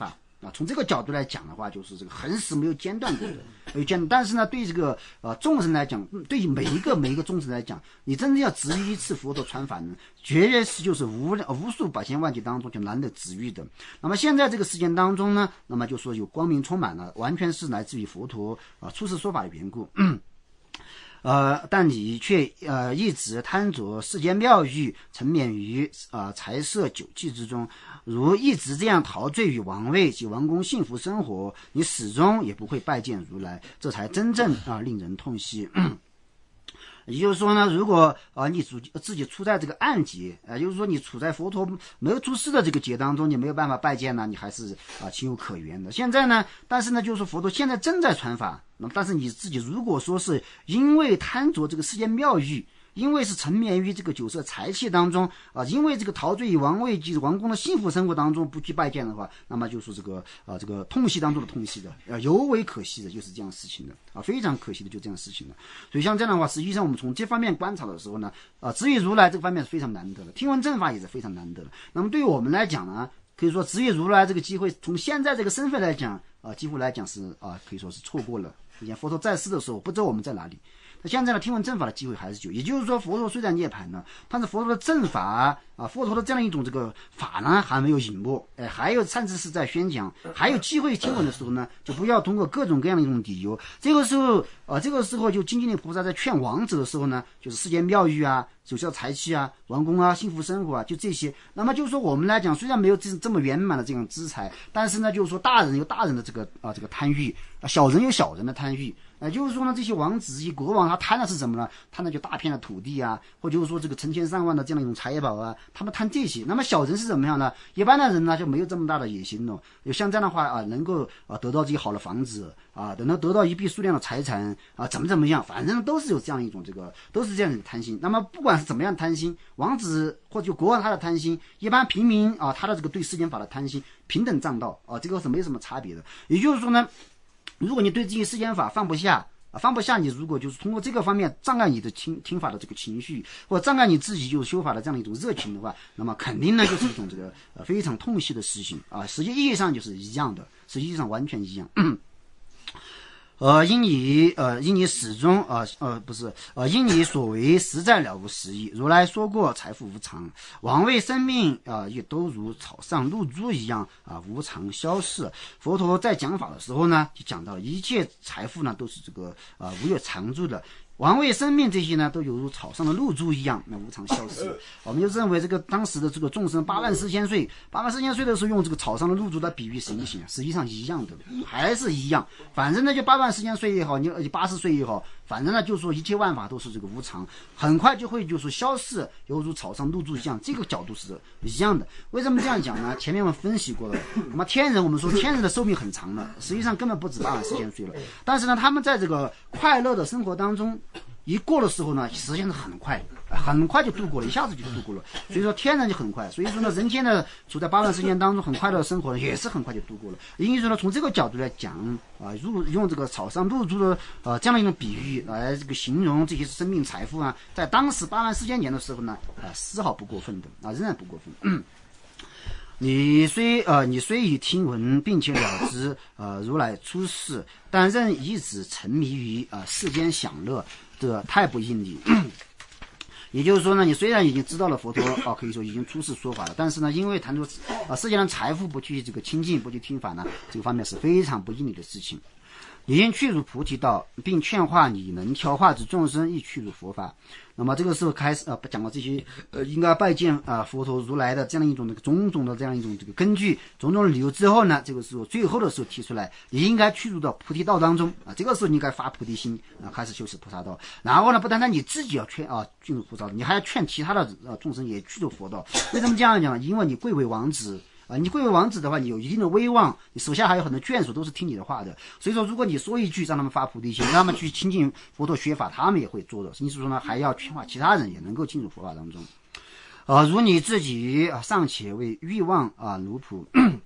啊，从这个角度来讲的话，就是这个恒时没有间断过的，没有间断。但是呢，对这个呃众生来讲，对于每一个每一个众生来讲，你真正要治愈一次佛陀传法呢，绝对是就是无无数百千万劫当中就难得治愈的。那么现在这个时间当中呢，那么就说有光明充满了，完全是来自于佛陀啊出世说法的缘故。呃，但你却呃一直贪着世间妙欲，沉湎于啊、呃、财色酒器之中，如一直这样陶醉于王位及王宫幸福生活，你始终也不会拜见如来，这才真正啊、呃、令人痛惜。也就是说呢，如果啊、呃、你自自己处在这个暗劫，啊、呃，就是说你处在佛陀没有出世的这个劫当中，你没有办法拜见呢，你还是啊、呃、情有可原的。现在呢，但是呢，就是说佛陀现在正在传法，那么但是你自己如果说是因为贪着这个世间妙欲，因为是沉湎于这个酒色财气当中啊、呃，因为这个陶醉于王位及王宫的幸福生活当中不去拜见的话，那么就是这个啊、呃、这个痛惜当中的痛惜的，呃尤为可惜的就是这样事情的啊，非常可惜的就这样事情的。所以像这样的话，实际上我们从这方面观察的时候呢，啊、呃，至于如来这个方面是非常难得的，听闻正法也是非常难得的。那么对于我们来讲呢，可以说至于如来这个机会，从现在这个身份来讲啊、呃，几乎来讲是啊、呃、可以说是错过了。以前佛陀在世的时候，不知道我们在哪里。现在呢，听闻正法的机会还是有，也就是说，佛陀虽然涅槃了，但是佛陀的正法啊，佛陀的这样一种这个法呢，还没有隐没，哎，还有甚至是在宣讲，还有机会听闻的时候呢，就不要通过各种各样的一种理由。这个时候，啊，这个时候就精进力菩萨在劝王子的时候呢，就是世间妙欲啊、九霄财气啊、王宫啊、幸福生活啊，就这些。那么就是说，我们来讲，虽然没有这这么圆满的这种资财，但是呢，就是说，大人有大人的这个啊这个贪欲，啊，小人有小人的贪欲。也、呃、就是说呢，这些王子、这些国王，他贪的是什么呢？贪的就大片的土地啊，或就是说这个成千上万的这样一种财宝啊，他们贪这些。那么小人是怎么样呢？一般的人呢就没有这么大的野心了。有像这样的话啊，能够啊得到自己好的房子啊，能得到一笔数量的财产啊，怎么怎么样，反正都是有这样一种这个，都是这样的贪心。那么不管是怎么样贪心，王子或者就国王他的贪心，一般平民啊他的这个对世间法的贪心，平等占道啊，这个是没什么差别的。也就是说呢，如果你对这些世间法放不下啊，放不下，你如果就是通过这个方面障碍你的听听法的这个情绪，或者障碍你自己就是修法的这样的一种热情的话，那么肯定呢就是一种这个呃非常痛惜的事情啊。实际意义上就是一样的，实际上完全一样。呃，因你呃，因你始终呃呃不是呃，因你所为实在了无实意。如来说过，财富无常，王位生命啊、呃，也都如草上露珠一样啊、呃，无常消逝。佛陀在讲法的时候呢，就讲到一切财富呢都是这个啊、呃、无有常住的。王位生命这些呢，都犹如草上的露珠一样，那无常消失。我们就认为这个当时的这个众生八万四千岁，八万四千岁的时候用这个草上的露珠来比喻神行，实际上一样的，还是一样。反正呢，就八万四千岁也好，你八十岁也好，反正呢，就说一切万法都是这个无常，很快就会就是消逝，犹如草上露珠一样。这个角度是一样的。为什么这样讲呢？前面我们分析过了。那么天人，我们说天人的寿命很长了，实际上根本不止八万四千岁了。但是呢，他们在这个快乐的生活当中，一过的时候呢，时间是很快，很快就度过了，一下子就度过了。所以说天人就很快，所以说呢，人间呢处在八万时间当中，很快乐的生活也是很快就度过了。因此呢，从这个角度来讲啊，如用这个草上露珠的呃这样的一种比喻来这个形容这些生命财富啊，在当时八万四千年的时候呢，啊、呃、丝毫不过分的啊，仍然不过分。嗯你虽呃，你虽已听闻并且了知呃如来出世，但仍一直沉迷于呃世间享乐，这太不应理。也就是说呢，你虽然已经知道了佛陀啊、呃，可以说已经出世说法了，但是呢，因为谈出啊、呃、世间的财富不去这个亲近，不去听法呢，这个方面是非常不应理的事情。你应去入菩提道，并劝化你能调化之众生，亦去入佛法。那么这个时候开始呃讲到这些呃应该拜见啊、呃、佛陀如来的这样一种这个种种的这样一种这个根据种种的理由之后呢，这个时候最后的时候提出来，你应该去入到菩提道当中啊，这个时候你应该发菩提心啊，开始修持菩萨道。然后呢，不单单你自己要劝啊进入菩萨道，你还要劝其他的呃众生也去入佛道。为什么这样讲？因为你贵为王子。啊，你贵为王子的话，你有一定的威望，你手下还有很多眷属都是听你的话的。所以说，如果你说一句让他们发菩提心，让他们去亲近佛陀学法，他们也会做的。因此说呢，还要劝化其他人也能够进入佛法当中。啊，如你自己啊尚且为欲望啊奴仆，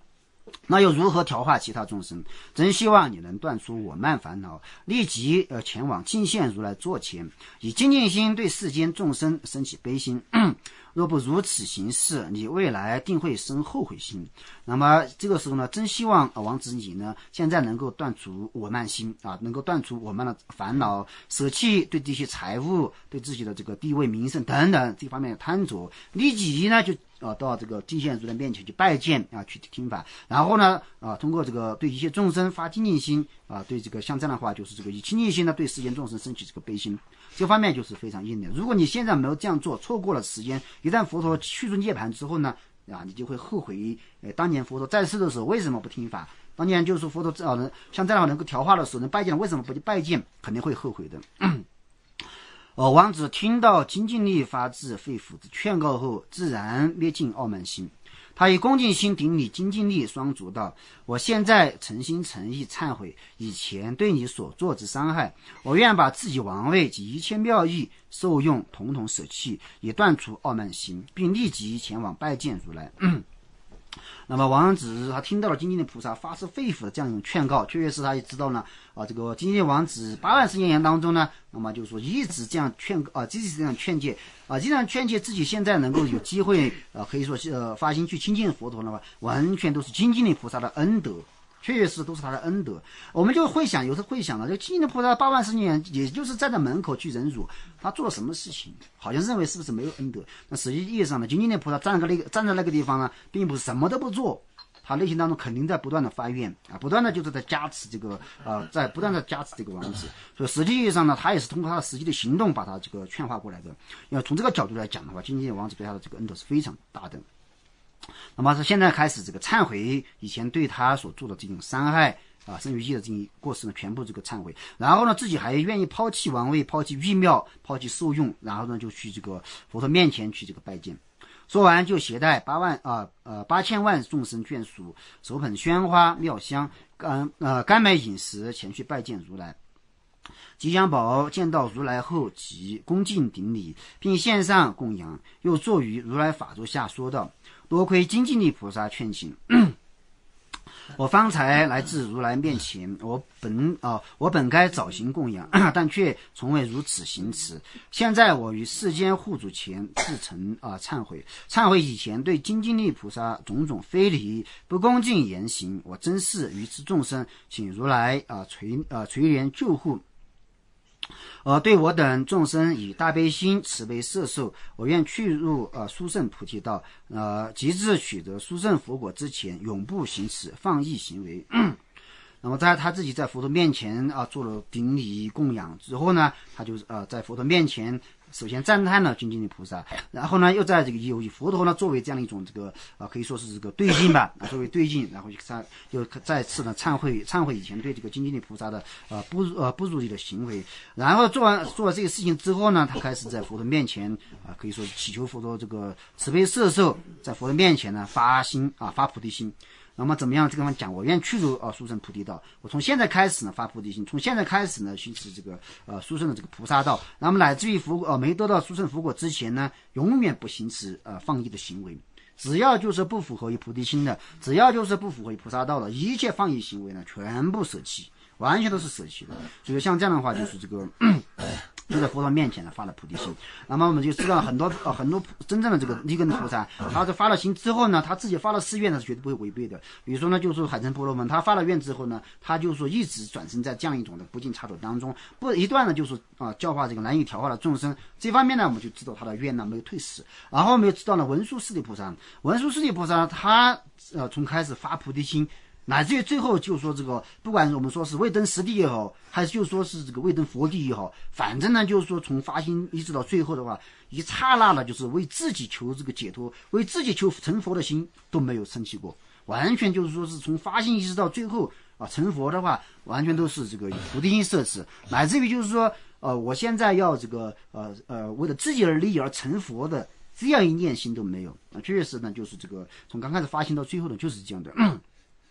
那又如何调化其他众生？真希望你能断除我慢烦恼，立即呃前往净现如来座前，以精进心对世间众生升起悲心。若不如此行事，你未来定会生后悔心。那么这个时候呢，真希望、呃、王子你呢现在能够断除我慢心啊，能够断除我慢的烦恼，舍弃对这些财物、对自己的这个地位、名声等等这方面的贪着，立即呢就啊，到这个净现如来面前去拜见啊，去听法，然后呢啊，通过这个对一切众生发精进心啊，对这个像这样的话，就是这个以精进心呢对世间众生升起这个悲心，这方面就是非常硬的。如果你现在没有这样做，错过了时间，一旦佛陀去入涅槃之后呢，啊，你就会后悔，呃，当年佛陀在世的时候为什么不听法？当年就是说佛陀啊，能像这样的话能够调化的时候，能拜见了，为什么不去拜见？肯定会后悔的。哦，王子听到精进力发自肺腑的劝告后，自然灭尽傲慢心。他以恭敬心顶礼精进力双足道：我现在诚心诚意忏悔以前对你所做之伤害，我愿把自己王位及一切妙意受用统统舍弃，以断除傲慢心，并立即前往拜见如来。那么王子他听到了精进力菩萨发自肺腑的这样一种劝告，确实他也知道呢啊，这个精进力王子八万四千年当中呢，那么就是说一直这样劝啊，一直这样劝诫啊，这样劝诫自己现在能够有机会啊，可以说呃发心去亲近佛陀的话，完全都是精进力菩萨的恩德。确实都是他的恩德，我们就会想，有时候会想到，这个精进力菩萨八万四千年，也就是站在门口去忍辱，他做了什么事情？好像认为是不是没有恩德？那实际意义上呢，精进力菩萨站在那个站在那个地方呢，并不是什么都不做，他内心当中肯定在不断的发愿啊，不断的就是在加持这个呃，在不断的加持这个王子。所以实际意义上呢，他也是通过他的实际的行动把他这个劝化过来的。因为从这个角度来讲的话，精进力王子对他的这个恩德是非常大的。那么是现在开始这个忏悔以前对他所做的这种伤害啊，生于意的这种过失呢，全部这个忏悔。然后呢，自己还愿意抛弃王位，抛弃玉庙，抛弃受用，然后呢就去这个佛陀面前去这个拜见。说完就携带八万啊呃八千万众生眷属，手捧鲜花妙香，干呃干买饮食前去拜见如来。吉祥宝见到如来后，即恭敬顶礼，并献上供养，又坐于如来法座下说道：多亏精进力菩萨劝请，我方才来至如来面前。我本啊、呃，我本该早行供养，但却从未如此行持。现在我于世间护主前自诚啊、呃、忏悔，忏悔以前对精进力菩萨种种非礼不恭敬言行，我真是愚痴众生，请如来啊、呃、垂啊、呃、垂怜救护。而对我等众生以大悲心慈悲摄受，我愿去入呃殊胜菩提道，呃，即至取得殊胜佛果之前，永不行此放逸行为。那么在他自己在佛陀面前啊、呃、做了顶礼供养之后呢，他就呃在佛陀面前首先赞叹了精进力菩萨，然后呢又在这个以佛陀呢作为这样的一种这个啊、呃、可以说是这个对境吧，啊作为对境，然后他又再次呢忏悔忏悔以前对这个精进力菩萨的呃不呃不如意的行为，然后做完做了这个事情之后呢，他开始在佛陀面前啊、呃、可以说祈求佛陀这个慈悲摄受，在佛陀面前呢发心啊发菩提心。那么怎么样？这个地方讲，我愿去入啊殊胜菩提道。我从现在开始呢发菩提心，从现在开始呢行持这个呃殊胜的这个菩萨道。那么乃至于佛呃没得到殊胜佛果之前呢，永远不行持呃放逸的行为。只要就是不符合于菩提心的，只要就是不符合于菩萨道的，一切放逸行为呢，全部舍弃，完全都是舍弃的。所以像这样的话，就是这个。就在佛陀面前呢发了菩提心，那么我们就知道很多呃很多真正的这个立根菩萨，他在发了心之后呢，他自己发了誓愿呢是绝对不会违背的。比如说呢，就是说海城婆罗门，他发了愿之后呢，他就说一直转生在这样一种的不净刹土当中，不一段呢就是啊、呃、教化这个难以调化的众生。这方面呢，我们就知道他的愿呢没有退失。然后我们又知道了文殊师利菩萨，文殊师利菩萨他呃从开始发菩提心。乃至于最后就说这个，不管我们说是未登实地也好，还是就说是这个未登佛地也好，反正呢就是说从发心一直到最后的话，一刹那的就是为自己求这个解脱，为自己求成佛的心都没有升起过，完全就是说是从发心一直到最后啊成佛的话，完全都是这个以菩提心摄持，乃至于就是说呃我现在要这个呃呃为了自己的利益而成佛的这样一念心都没有啊，确实呢就是这个从刚开始发心到最后的就是这样的。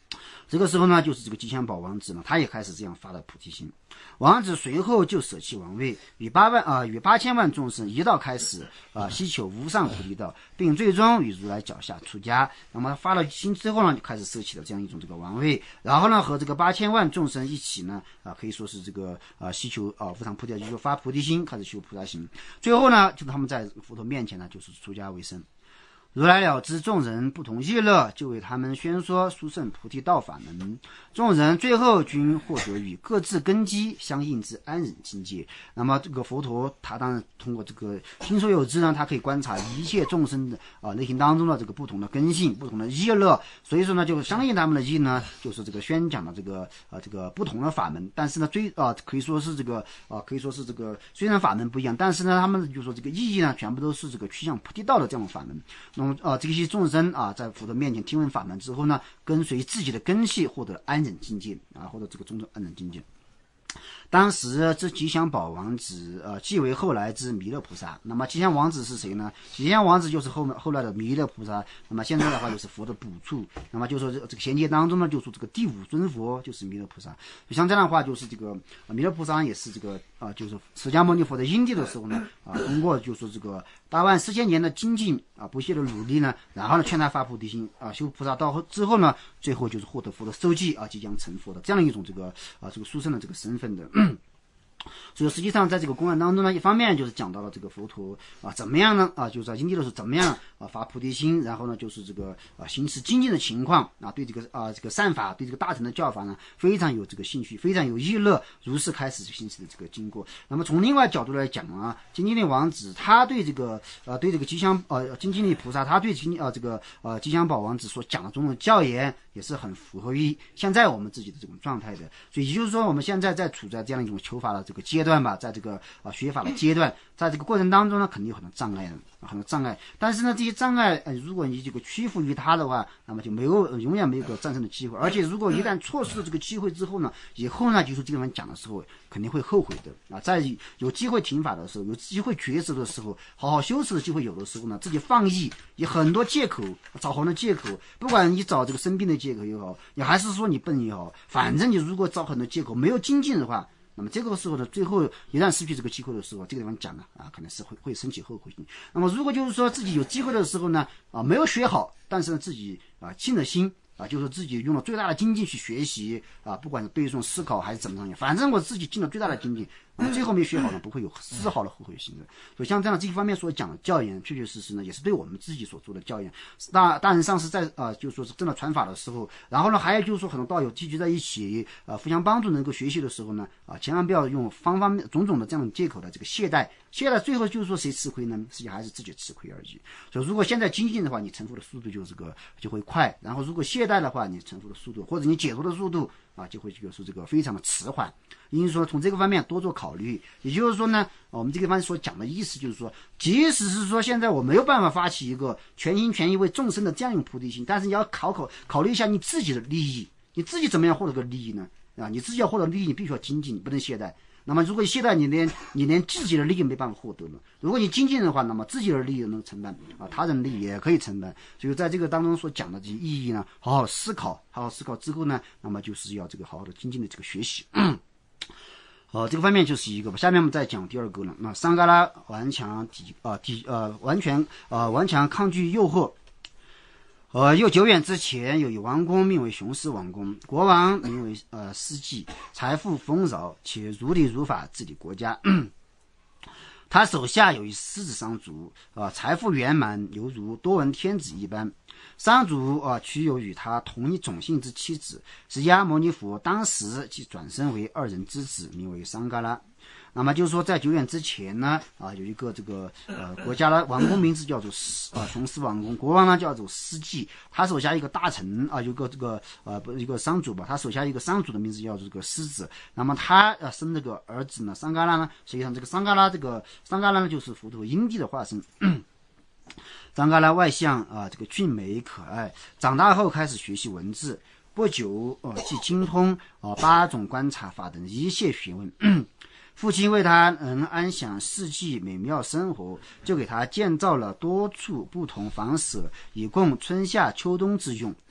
这个时候呢，就是这个吉祥宝王子呢，他也开始这样发了菩提心。王子随后就舍弃王位，与八万啊、呃、与八千万众生一道开始啊、呃、希求无上菩提道，并最终与如来脚下出家。那么发了心之后呢，就开始舍弃了这样一种这个王位，然后呢，和这个八千万众生一起呢啊、呃，可以说是这个啊、呃、希求啊、呃、无上菩提道，就是发菩提心，开始修菩萨行。最后呢，就是他们在佛陀面前呢，就是出家为僧。如来了知众人不同意乐，就为他们宣说殊胜菩提道法门。众人最后均获得与各自根基相应之安忍境界。那么这个佛陀他当然通过这个心所有知呢，他可以观察一切众生的啊内心当中的这个不同的根性、不同的意乐，所以说呢，就相应他们的意呢，就是这个宣讲的这个啊这个不同的法门。但是呢，最啊可以说是这个啊可以说是这个虽然法门不一样，但是呢，他们就说这个意义呢，全部都是这个趋向菩提道的这样的法门。那么啊，这些众生啊，在佛陀面前听闻法门之后呢，跟随自己的根系，获得安忍境界啊，获得这个中等安忍境界。当时这吉祥宝王子呃，即为后来之弥勒菩萨。那么吉祥王子是谁呢？吉祥王子就是后后来的弥勒菩萨。那么现在的话就是佛的补处。那么就说这这个衔接当中呢，就说这个第五尊佛就是弥勒菩萨。就像这样的话，就是这个、呃、弥勒菩萨也是这个啊、呃，就是释迦牟尼佛的因地的时候呢啊、呃，通过就是这个八万四千年的精进啊、不懈的努力呢，然后呢劝他发菩提心啊、修菩萨道后之后呢，最后就是获得佛的受记啊，即将成佛的这样一种这个啊这个殊胜的这个身份的。所以实际上在这个公案当中呢，一方面就是讲到了这个佛陀啊怎么样呢啊，就是在因地的时候怎么样啊发菩提心，然后呢就是这个啊行持精进的情况啊，对这个啊这个善法，对这个大乘的教法呢非常有这个兴趣，非常有意乐，如是开始行持的这个经过。那么从另外角度来讲啊，金经力王子他对这个呃、啊、对这个吉祥呃金经力菩萨他对金啊这个呃吉祥宝王子所讲的种种教言也是很符合于现在我们自己的这种状态的。所以也就是说，我们现在在处在这样一种求法的这个阶段吧，在这个啊学法的阶段，在这个过程当中呢，肯定有很多障碍的，很多障碍。但是呢，这些障碍，呃，如果你这个屈服于它的话，那么就没有、呃、永远没有个战胜的机会。而且，如果一旦错失了这个机会之后呢，以后呢，就是这个人讲的时候，肯定会后悔的啊。在有机会听法的时候，有机会觉知的时候，好好修持的机会有的时候呢，自己放逸，以很多借口找很多借口，不管你找这个生病的借口也好，你还是说你笨也好，反正你如果找很多借口没有精进的话，那么这个时候呢，最后一旦失去这个机会的时候，这个地方讲了啊，可能是会会升起后悔心。那么如果就是说自己有机会的时候呢，啊没有学好，但是呢自己啊尽了心啊，就是自己用了最大的精进去学习啊，不管是背诵、思考还是怎么样，反正我自己尽了最大的精进，啊，最后没学好呢，不会有丝毫的后悔心的。所以像这样这一方面所讲的教言，确确实实呢，也是对我们自己所做的教言。大大人上师在啊、呃，就说是真的传法的时候，然后呢，还有就是说很多道友聚集在一起，呃，互相帮助，能够学习的时候呢，啊，千万不要用方方面种种的这样的借口的这个懈怠，懈怠最后就是说谁吃亏呢？实际还是自己吃亏而已。所以如果现在精进的话，你成佛的速度就这个就会快；然后如果懈怠的话，你成佛的速度或者你解脱的速度啊，就会就是这个非常的迟缓。因此说从这个方面多做考虑。也就是说呢，我们这个方面所讲的意思就是说，即使是说现在我没有办法发起一个全心全意为众生的这样一种菩提心，但是你要考考考虑一下你自己的利益，你自己怎么样获得个利益呢？啊，你自己要获得利益，你必须要精进，你不能懈怠。那么如果懈怠，你连你连自己的利益没办法获得了。如果你精进的话，那么自己的利益能承担啊，他人的利益也可以承担。所以在这个当中所讲的这些意义呢，好好思考，好好思考之后呢，那么就是要这个好好的精进的这个学习。好、呃，这个方面就是一个。下面我们再讲第二个了。那桑嘎拉顽强抵啊抵呃完全呃顽强抗拒诱惑。呃，又久远之前，有一王公名为雄狮王公，国王名为呃司祭，财富丰饶，且如理如法治理国家。他手下有一狮子商族，啊、呃，财富圆满，犹如多闻天子一般。商族啊、呃，娶有与他同一种姓之妻子，释迦牟尼佛当时即转生为二人之子，名为桑嘎拉。那么就是说，在久远之前呢，啊，有一个这个呃国家的王公名字叫做啊雄狮王公，国王呢叫做司祭，他手下一个大臣啊，有个这个呃不一个商主吧，他手下一个商主的名字叫做这个狮子。那么他呃生这个儿子呢，桑嘎拉呢，实际上这个桑嘎拉这个桑嘎拉呢就是佛陀因地的化身。桑嘎拉外向啊，这个俊美可爱，长大后开始学习文字，不久呃即精通啊八种观察法等一切学问。父亲为他能安享四季美妙生活，就给他建造了多处不同房舍，以供春夏秋冬之用。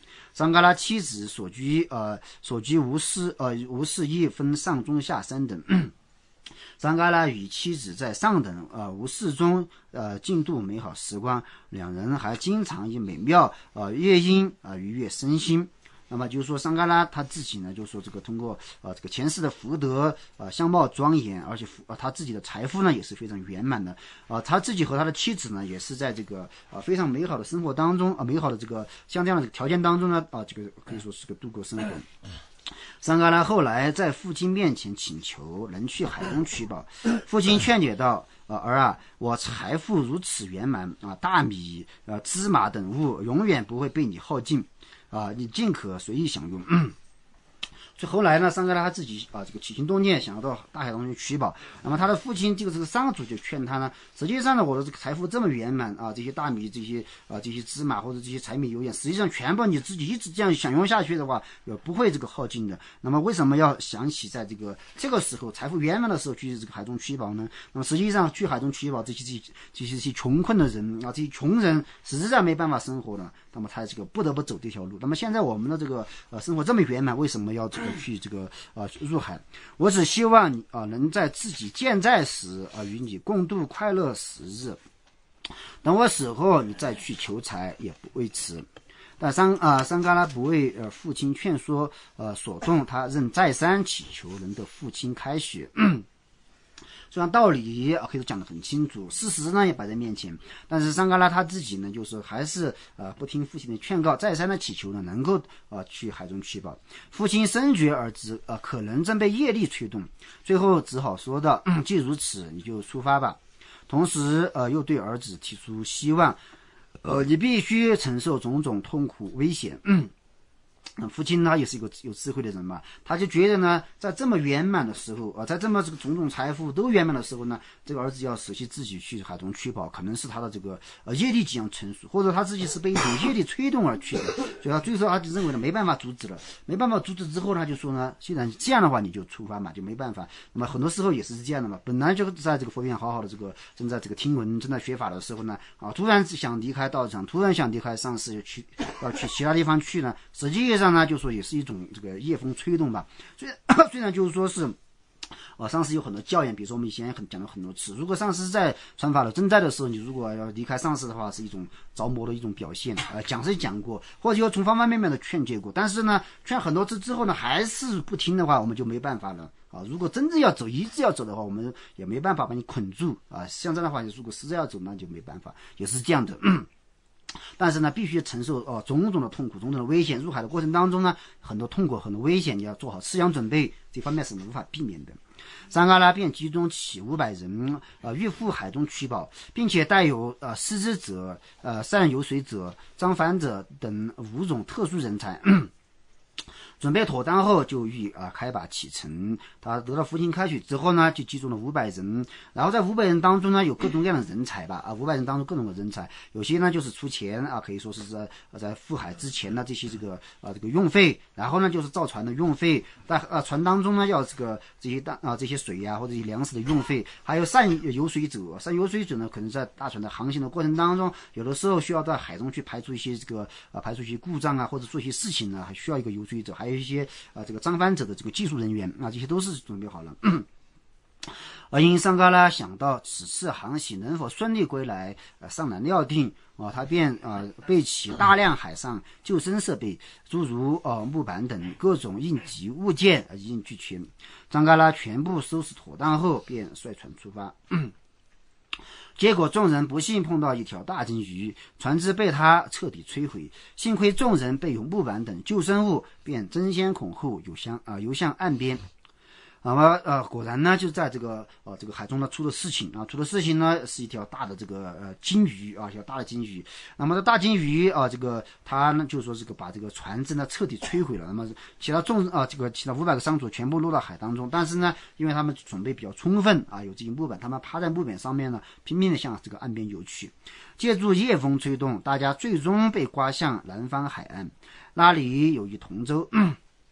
桑嘎拉妻子所居呃所居无事呃无事亦分上中下三等。桑嘎拉与妻子在上等呃无事中呃尽度美好时光，两人还经常以美妙呃乐音啊、呃、愉悦身心。那么就是说，桑嘎拉他自己呢，就是说这个通过呃这个前世的福德，呃相貌庄严，而且呃他自己的财富呢也是非常圆满的，啊、呃、他自己和他的妻子呢也是在这个呃非常美好的生活当中啊、呃、美好的这个像这样的条件当中呢啊、呃、这个可以说是个度过生活。桑嘎拉后来在父亲面前请求能去海中取宝，父亲劝解道：“呃，儿啊，我财富如此圆满啊，大米、呃芝麻等物永远不会被你耗尽。”啊，你尽可随意享用。所以后来呢，桑嘎拉他自己啊，这个起心动念想要到大海中去取宝。那么他的父亲这个这个商主就劝他呢，实际上呢，我的这个财富这么圆满啊，这些大米、这些啊这些芝麻或者这些柴米油盐，实际上全部你自己一直这样享用下去的话，也不会这个耗尽的。那么为什么要想起在这个这个时候财富圆满的时候去这个海中取宝呢？那么实际上去海中取宝，这些这些这些这些穷困的人啊，这些穷人实在没办法生活了，那么他这个不得不走这条路。那么现在我们的这个呃生活这么圆满，为什么要这个去这个呃入海？我只希望你啊、呃、能在自己健在时啊、呃、与你共度快乐时日，等我死后你再去求财也不为迟。但桑啊、呃、桑嘎拉不为呃父亲劝说呃所动，他仍再三祈求能得父亲开许。虽然道理啊可以讲得很清楚，事实呢也摆在面前，但是桑嘎拉他自己呢，就是还是呃不听父亲的劝告，再三的祈求呢，能够呃去海中取宝。父亲深觉而知，呃可能正被业力催动，最后只好说道：“既如此，你就出发吧。”同时呃又对儿子提出希望，呃你必须承受种种痛苦危险。嗯父亲他也是一个有智慧的人嘛，他就觉得呢，在这么圆满的时候啊，在这么这个种种财富都圆满的时候呢，这个儿子要舍弃自己去海中取宝，可能是他的这个呃业力即将成熟，或者他自己是被一种业力推动而去的，所以他最后他就认为呢没办法阻止了，没办法阻止之后他就说呢，既然这样的话你就出发嘛，就没办法。那么很多时候也是这样的嘛，本来就在这个佛院好好的这个正在这个听闻正在学法的时候呢，啊突然想离开道场，突然想离开上师去要去其他地方去呢，实际上呢就说也是一种这个业风吹动吧。虽然虽然就是说是呃，上师有很多教言，比如说我们以前很讲了很多次，如果上师在传法的正在的时候，你如果要离开上师的话，是一种着魔的一种表现。呃，讲是讲过，或者有从方方面面的劝诫过，但是呢，劝很多次之后呢，还是不听的话，我们就没办法了啊。如果真正要走，一直要走的话，我们也没办法把你捆住啊。像这样的话，如果实在要走，那就没办法，也是这样的。但是呢，必须承受哦种种的痛苦，种种的危险。入海的过程当中呢，很多痛苦，很多危险，你要做好思想准备，这方面是无法避免的。桑嘎拉便集中起五百人，呃，欲赴海中取宝，并且带有呃师之者、呃善游水者、张凡者等五种特殊人才。准备妥当后，就欲啊开拔启程。他得到父亲开许之后呢，就集中了五百人。然后在五百人当中呢，有各种各样的人才吧。啊，五百人当中各种的人才，有些呢就是出钱啊，可以说是在在赴海之前的这些这个啊这个用费。然后呢，就是造船的用费，在啊船当中呢要这个这些大啊这些水呀、啊、或者一些粮食的用费，还有善游水者。善游水者呢，可能在大船的航行的过程当中，有的时候需要到海中去排除一些这个啊排除一些故障啊，或者做一些事情呢，还需要一个游水者。还有一些啊、呃，这个张帆者的这个技术人员啊，这些都是准备好了。而因桑嘎拉想到此次航行能否顺利归来，呃，尚难料定啊、呃，他便啊、呃、备起大量海上救生设备，诸如呃木板等各种应急物件啊，一应俱全。桑嘎拉全部收拾妥当后，便率船出发。结果众人不幸碰到一条大金鱼，船只被他彻底摧毁。幸亏众人备有木板等救生物，便争先恐后游向啊、呃、游向岸边。那么呃果然呢，就在这个呃这个海中呢出了事情啊，出了事情呢是一条大的这个呃金鱼啊，一条大的金鱼。那么这大金鱼啊，这个它呢就说这个把这个船只呢彻底摧毁了。那么其他众啊这个其他五百个商主全部落到海当中，但是呢，因为他们准备比较充分啊，有这些木板，他们趴在木板上面呢，拼命的向这个岸边游去。借助夜风吹动，大家最终被刮向南方海岸，那里有一同舟。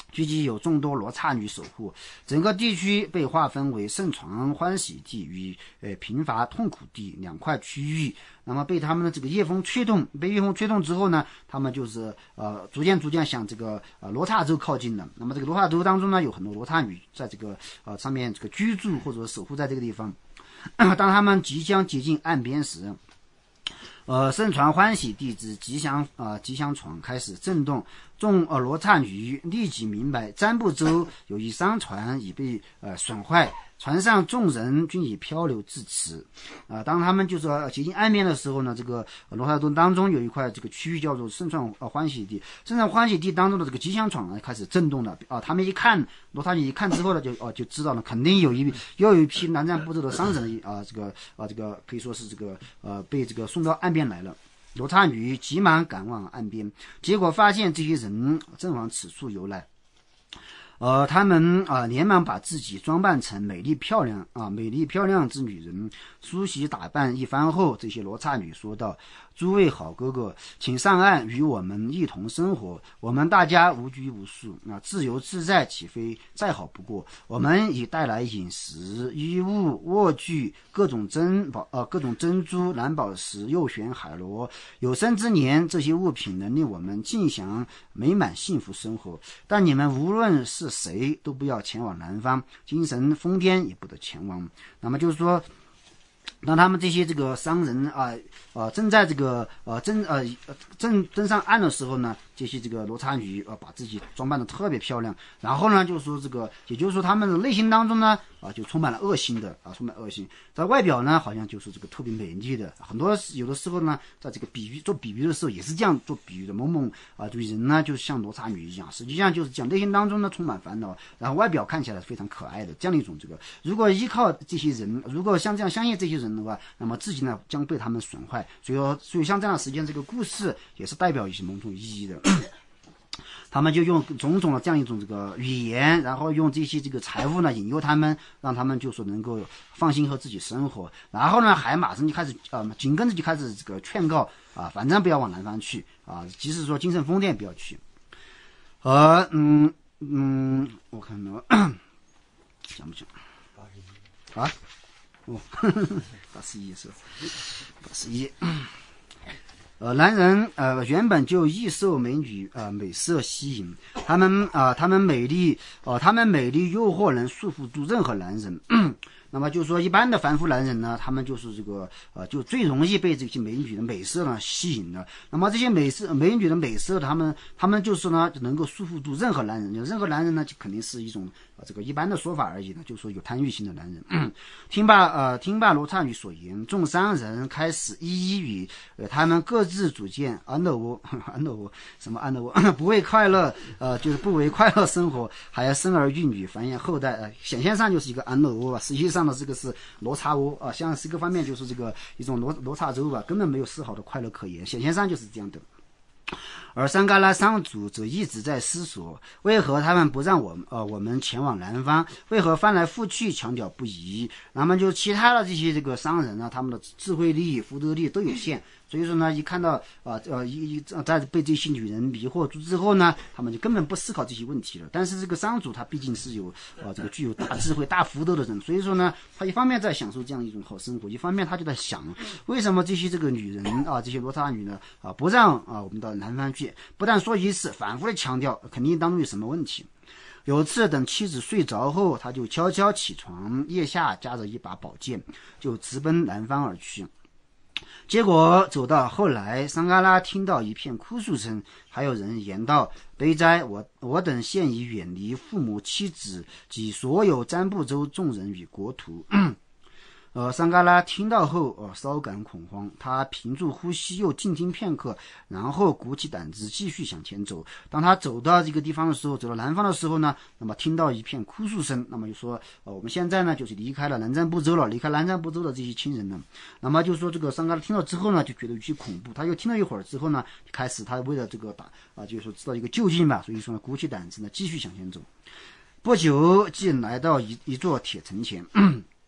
聚集有众多罗刹女守护，整个地区被划分为盛传欢喜地与呃贫乏痛苦地两块区域。那么被他们的这个夜风吹动，被夜风吹动之后呢，他们就是呃逐渐逐渐向这个呃罗刹州靠近了。那么这个罗刹州当中呢，有很多罗刹女在这个呃上面这个居住或者守护在这个地方。当他们即将接近岸边时，呃，盛传欢喜地之吉祥呃吉祥床开始震动，众呃罗刹女立即明白占卜州有一商船已被呃损坏，船上众人均已漂流至此。啊、呃，当他们就是说接近岸边的时候呢，这个罗刹州当中有一块这个区域叫做盛传呃欢喜地，盛传欢喜地当中的这个吉祥床呢开始震动了啊、呃，他们一看罗刹女一看之后呢，就哦、呃、就知道了，肯定有一又有一批南瞻部洲的商人啊、呃，这个啊、呃、这个可以说是这个呃被这个送到岸边来了。罗刹女急忙赶往岸边，结果发现这些人正往此处游来。呃，他们啊、呃，连忙把自己装扮成美丽漂亮啊、呃，美丽漂亮之女人，梳洗打扮一番后，这些罗刹女说道：“诸位好哥哥，请上岸与我们一同生活。我们大家无拘无束，啊，自由自在，岂非再好不过？我们已带来饮食、衣物、卧具，各种珍宝，呃，各种珍珠、蓝宝石、右旋海螺。有生之年，这些物品能令我们尽享美满幸福生活。但你们无论是谁都不要前往南方，精神疯癫也不得前往。那么就是说，当他们这些这个商人啊呃, 呃正在这个呃正呃正登上岸的时候呢，这些这个罗刹女呃把自己装扮的特别漂亮，然后呢就是说这个也就是说他们的内心当中呢啊就充满了恶心的啊充满恶心，在外表呢好像就是这个特别美丽的，很多有的时候呢在这个比喻做比喻的时候也是这样做比喻的，某某啊对人呢就是像罗刹女一样，实际上就是讲内心当中呢充满烦恼，然后外表看起来非常可爱的这样的一种这个，如果依靠这些人，如果像这样相信这些人的话，那么自己呢将被他们损坏。所以说，所以像这样的时间，这个故事也是代表一些某种意义的。他们就用种种的这样一种这个语言，然后用这些这个财物呢引诱他们，让他们就说能够放心和自己生活。然后呢，还马上就开始呃紧跟着就开始这个劝告啊，反正不要往南方去啊，即使说精神疯癫不要去。呃嗯嗯，我看到讲不讲啊？哦，八十一是八十一。呃，男人呃原本就易受美女呃美色吸引，他们啊、呃、他们美丽哦、呃，他们美丽诱惑能束缚住任何男人。那么就是说，一般的凡夫男人呢，他们就是这个呃，就最容易被这些美女的美色呢吸引的。那么这些美色美女的美色，他们他们就是呢，能够束缚住任何男人。就任何男人呢，就肯定是一种呃这个一般的说法而已呢，就是说有贪欲心的男人。嗯、听罢呃听罢罗刹女所言，众商人开始一一与呃他们各自组建安乐窝，安乐窝什么安乐窝？不为快乐呃就是不为快乐生活，还要生儿育女，繁衍后代。呃，显现上就是一个安乐窝吧，实际上呢，这个是罗刹窝啊，像这个方面就是这个一种罗罗刹州吧，根本没有丝毫的快乐可言，显现上就是这样的。而桑嘎拉商主则一直在思索，为何他们不让我呃我们前往南方？为何翻来覆去强调不宜？那么就其他的这些这个商人呢，他们的智慧力、福德力都有限，所以说呢，一看到啊呃一一在被这些女人迷惑住之后呢，他们就根本不思考这些问题了。但是这个商主他毕竟是有呃这个具有大智慧、大福德的人，所以说呢，他一方面在享受这样一种好生活，一方面他就在想，为什么这些这个女人啊，这些罗刹女呢啊不让啊我们到南方去？不但说一次，反复的强调，肯定当中有什么问题。有次等妻子睡着后，他就悄悄起床，腋下夹着一把宝剑，就直奔南方而去。结果走到后来，桑嘎拉听到一片哭诉声，还有人言道：“悲哉！我我等现已远离父母、妻子及所有占卜州众人与国土。”呃，桑嘎拉听到后，呃，稍感恐慌，他屏住呼吸，又静听片刻，然后鼓起胆子继续向前走。当他走到这个地方的时候，走到南方的时候呢，那么听到一片哭诉声，那么就说，呃，我们现在呢就是离开了南瞻部洲了，离开南瞻部洲的这些亲人呢，那么就说这个桑嘎拉听到之后呢，就觉得有些恐怖，他又听了一会儿之后呢，开始他为了这个打啊、呃，就是说知道一个究竟吧，所以说呢，鼓起胆子呢继续向前走。不久，竟来到一一座铁城前。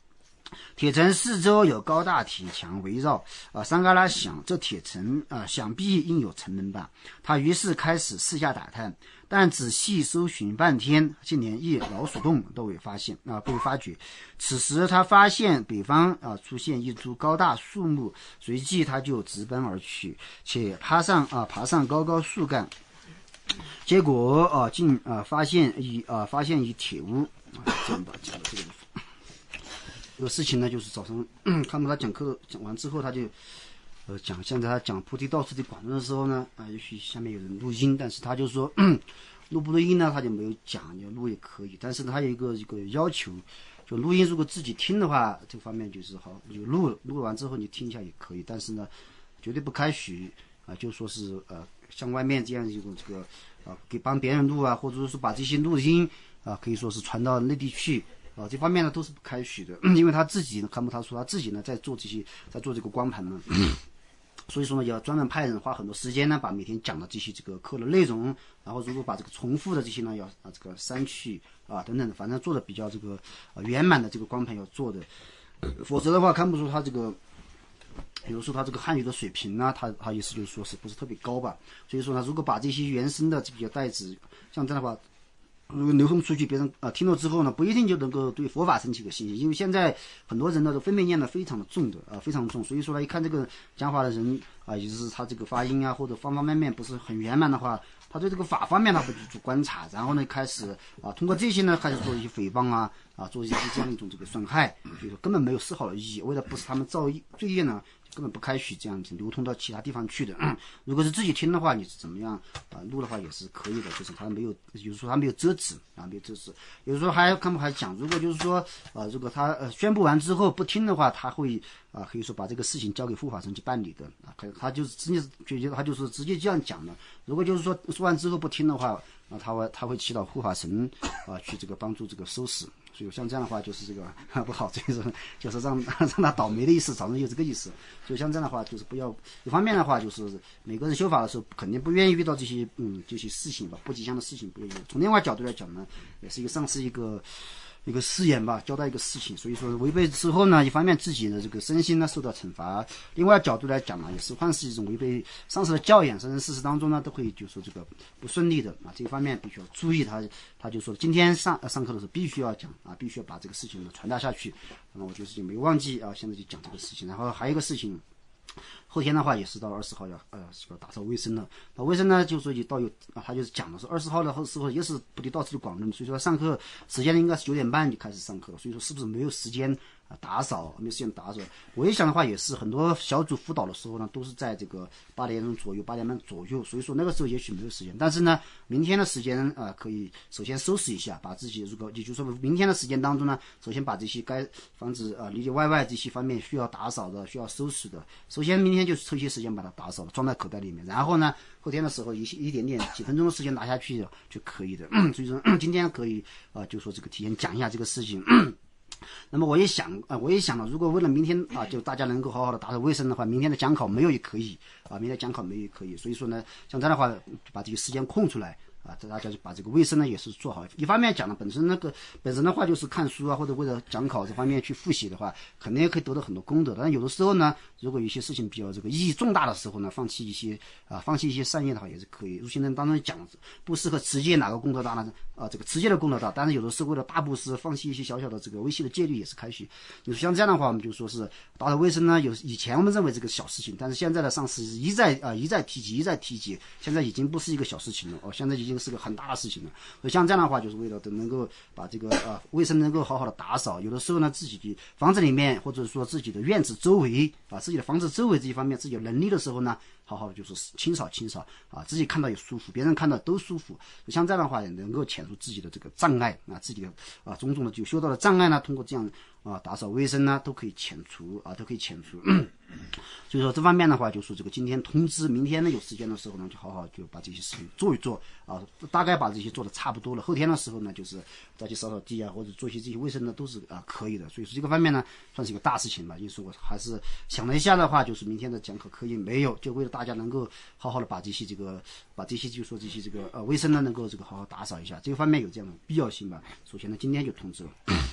铁城四周有高大铁墙围绕，啊，桑嘎拉想这铁城啊，想必应有城门吧。他于是开始四下打探，但仔细搜寻半天，竟连一老鼠洞都未发现啊，被发觉。此时他发现北方啊出现一株高大树木，随即他就直奔而去，且爬上啊爬上高高树干，结果啊竟啊发现一啊发现一铁屋啊，这样吧，讲到这个地方。这个事情呢，就是早上看到他讲课讲完之后，他就呃讲，现在他讲菩提道次第广论的时候呢，啊、呃，也许下面有人录音，但是他就说录不录音呢，他就没有讲，要录也可以，但是呢，他有一个一个要求，就录音如果自己听的话，这方面就是好，就录录完之后你听一下也可以，但是呢，绝对不开许啊、呃，就说是呃像外面这样一种这个啊、呃、给帮别人录啊，或者说把这些录音啊、呃、可以说是传到内地去。啊，这方面呢都是不开许的，因为他自己呢，看不他说他自己呢在做这些，在做这个光盘呢，所以说呢要专门派人花很多时间呢，把每天讲的这些这个课的内容，然后如果把这个重复的这些呢要啊这个删去啊等等的，反正做的比较这个呃圆满的这个光盘要做的，否则的话看不出他这个，比如说他这个汉语的水平呢，他他意思就是说是不是特别高吧，所以说呢，如果把这些原生的这些带子，像这样的话。如果流通出去，别人啊、呃、听了之后呢，不一定就能够对佛法升起个信心，因为现在很多人呢都分别念的非常的重的啊、呃，非常重，所以说呢，一看这个讲法的人啊、呃，也就是他这个发音啊或者方方面面不是很圆满的话，他对这个法方面他会去做观察，然后呢开始啊通过这些呢开始做一些诽谤啊啊做一些这样一种这个损害，所以说根本没有丝毫的意义，为了不使他们造罪业呢。根本不开许这样子流通到其他地方去的。如果是自己听的话，你是怎么样啊、呃、录的话也是可以的，就是他没有，有时候他没有遮止啊，没有遮止。有时候还看不还讲，如果就是说呃，如果他呃宣布完之后不听的话，他会啊、呃、可以说把这个事情交给护法神去办理的啊，他就是直接决定，他就是直接这样讲的。如果就是说说完之后不听的话，啊，他会他会祈祷护法神啊去这个帮助这个收拾。所以像这样的话就是这个不好，就是就是让让他倒霉的意思，早上有这个意思。所以像这样的话就是不要，一方面的话就是每个人修法的时候肯定不愿意遇到这些嗯这些事情吧，不吉祥的事情不愿意。从另外角度来讲呢，也是一个上司一个一个誓言吧，交代一个事情。所以说违背之后呢，一方面自己的这个身心呢受到惩罚，另外角度来讲呢，也是算是一种违背上司的教养，甚至事实当中呢都会就说这个不顺利的啊，这一方面必须要注意。他他就说今天上、呃、上课的时候必须要讲啊，必须要把这个事情呢传达下去。那么我就是就没忘记啊，现在就讲这个事情。然后还有一个事情。后天的话也是到二十号要呃要打扫卫生了，那卫生呢就说也到有啊，他就是讲的是二十号的时候也是菩提道次第广论，所以说上课时间应该是九点半就开始上课了，所以说是不是没有时间啊打扫，没有时间打扫？我一想的话也是，很多小组辅导的时候呢都是在这个八点钟左右，八点半左右，所以说那个时候也许没有时间，但是呢明天的时间啊、呃、可以首先收拾一下，把自己如果也就是说明天的时间当中呢，首先把这些该防止啊里里外外这些方面需要打扫的、需要收拾的，首先明天就抽些时间把它打扫了，装在口袋里面，然后呢后天的时候一一点点几分钟的时间拿下去就可以的。所以说今天可以啊、呃、就说这个提前讲一下这个事情。那么我也想啊、呃，我也想了，如果为了明天啊，就大家能够好好的打扫卫生的话，明天的讲考没有也可以啊，明天讲考没有也可以。所以说呢，像这样的话，就把这个时间空出来啊，大家就把这个卫生呢也是做好。一方面讲了，本身那个本身的话就是看书啊，或者为了讲考这方面去复习的话，肯定也可以得到很多功德。但有的时候呢，如果有些事情比较这个意义重大的时候呢，放弃一些啊，放弃一些善业的话也是可以。入行论当中讲不适合持戒哪个功德大呢？啊，这个持戒的功德大，但是有的时候为了大布施，放弃一些小小的这个微细的戒律也是开许。就是像这样的话，我们就说是打扫卫生呢，有以前我们认为这个小事情，但是现在的上司一再啊一再提及，一再提及，现在已经不是一个小事情了哦，现在已经是个很大的事情了。所以像这样的话，就是为了能够把这个呃卫生能够好好的打扫。有的时候呢，自己的房子里面或者说自己的院子周围啊，自己的房子周围这一方面，自己有能力的时候呢，好好的就是清扫清扫啊，自己看到也舒服，别人看到都舒服。像这样的话，也能够遣除自己的这个障碍啊，自己的啊种种的就修道的障碍呢，通过这样啊打扫卫生呢，都可以遣除啊，都可以遣除。所以说这方面的话，就是这个今天通知，明天呢有时间的时候呢，就好好就把这些事情做一做啊，大概把这些做的差不多了。后天的时候呢，就是再去扫扫地啊，或者做一些这些卫生呢，都是啊可以的。所以说这个方面呢，算是一个大事情吧。就是我还是想了一下的话，就是明天的讲课可以没有，就为了大家能够好好的把这些这个把这些就说这些这个呃卫生呢，能够这个好好打扫一下，这个方面有这样的必要性吧。首先呢，今天就通知了。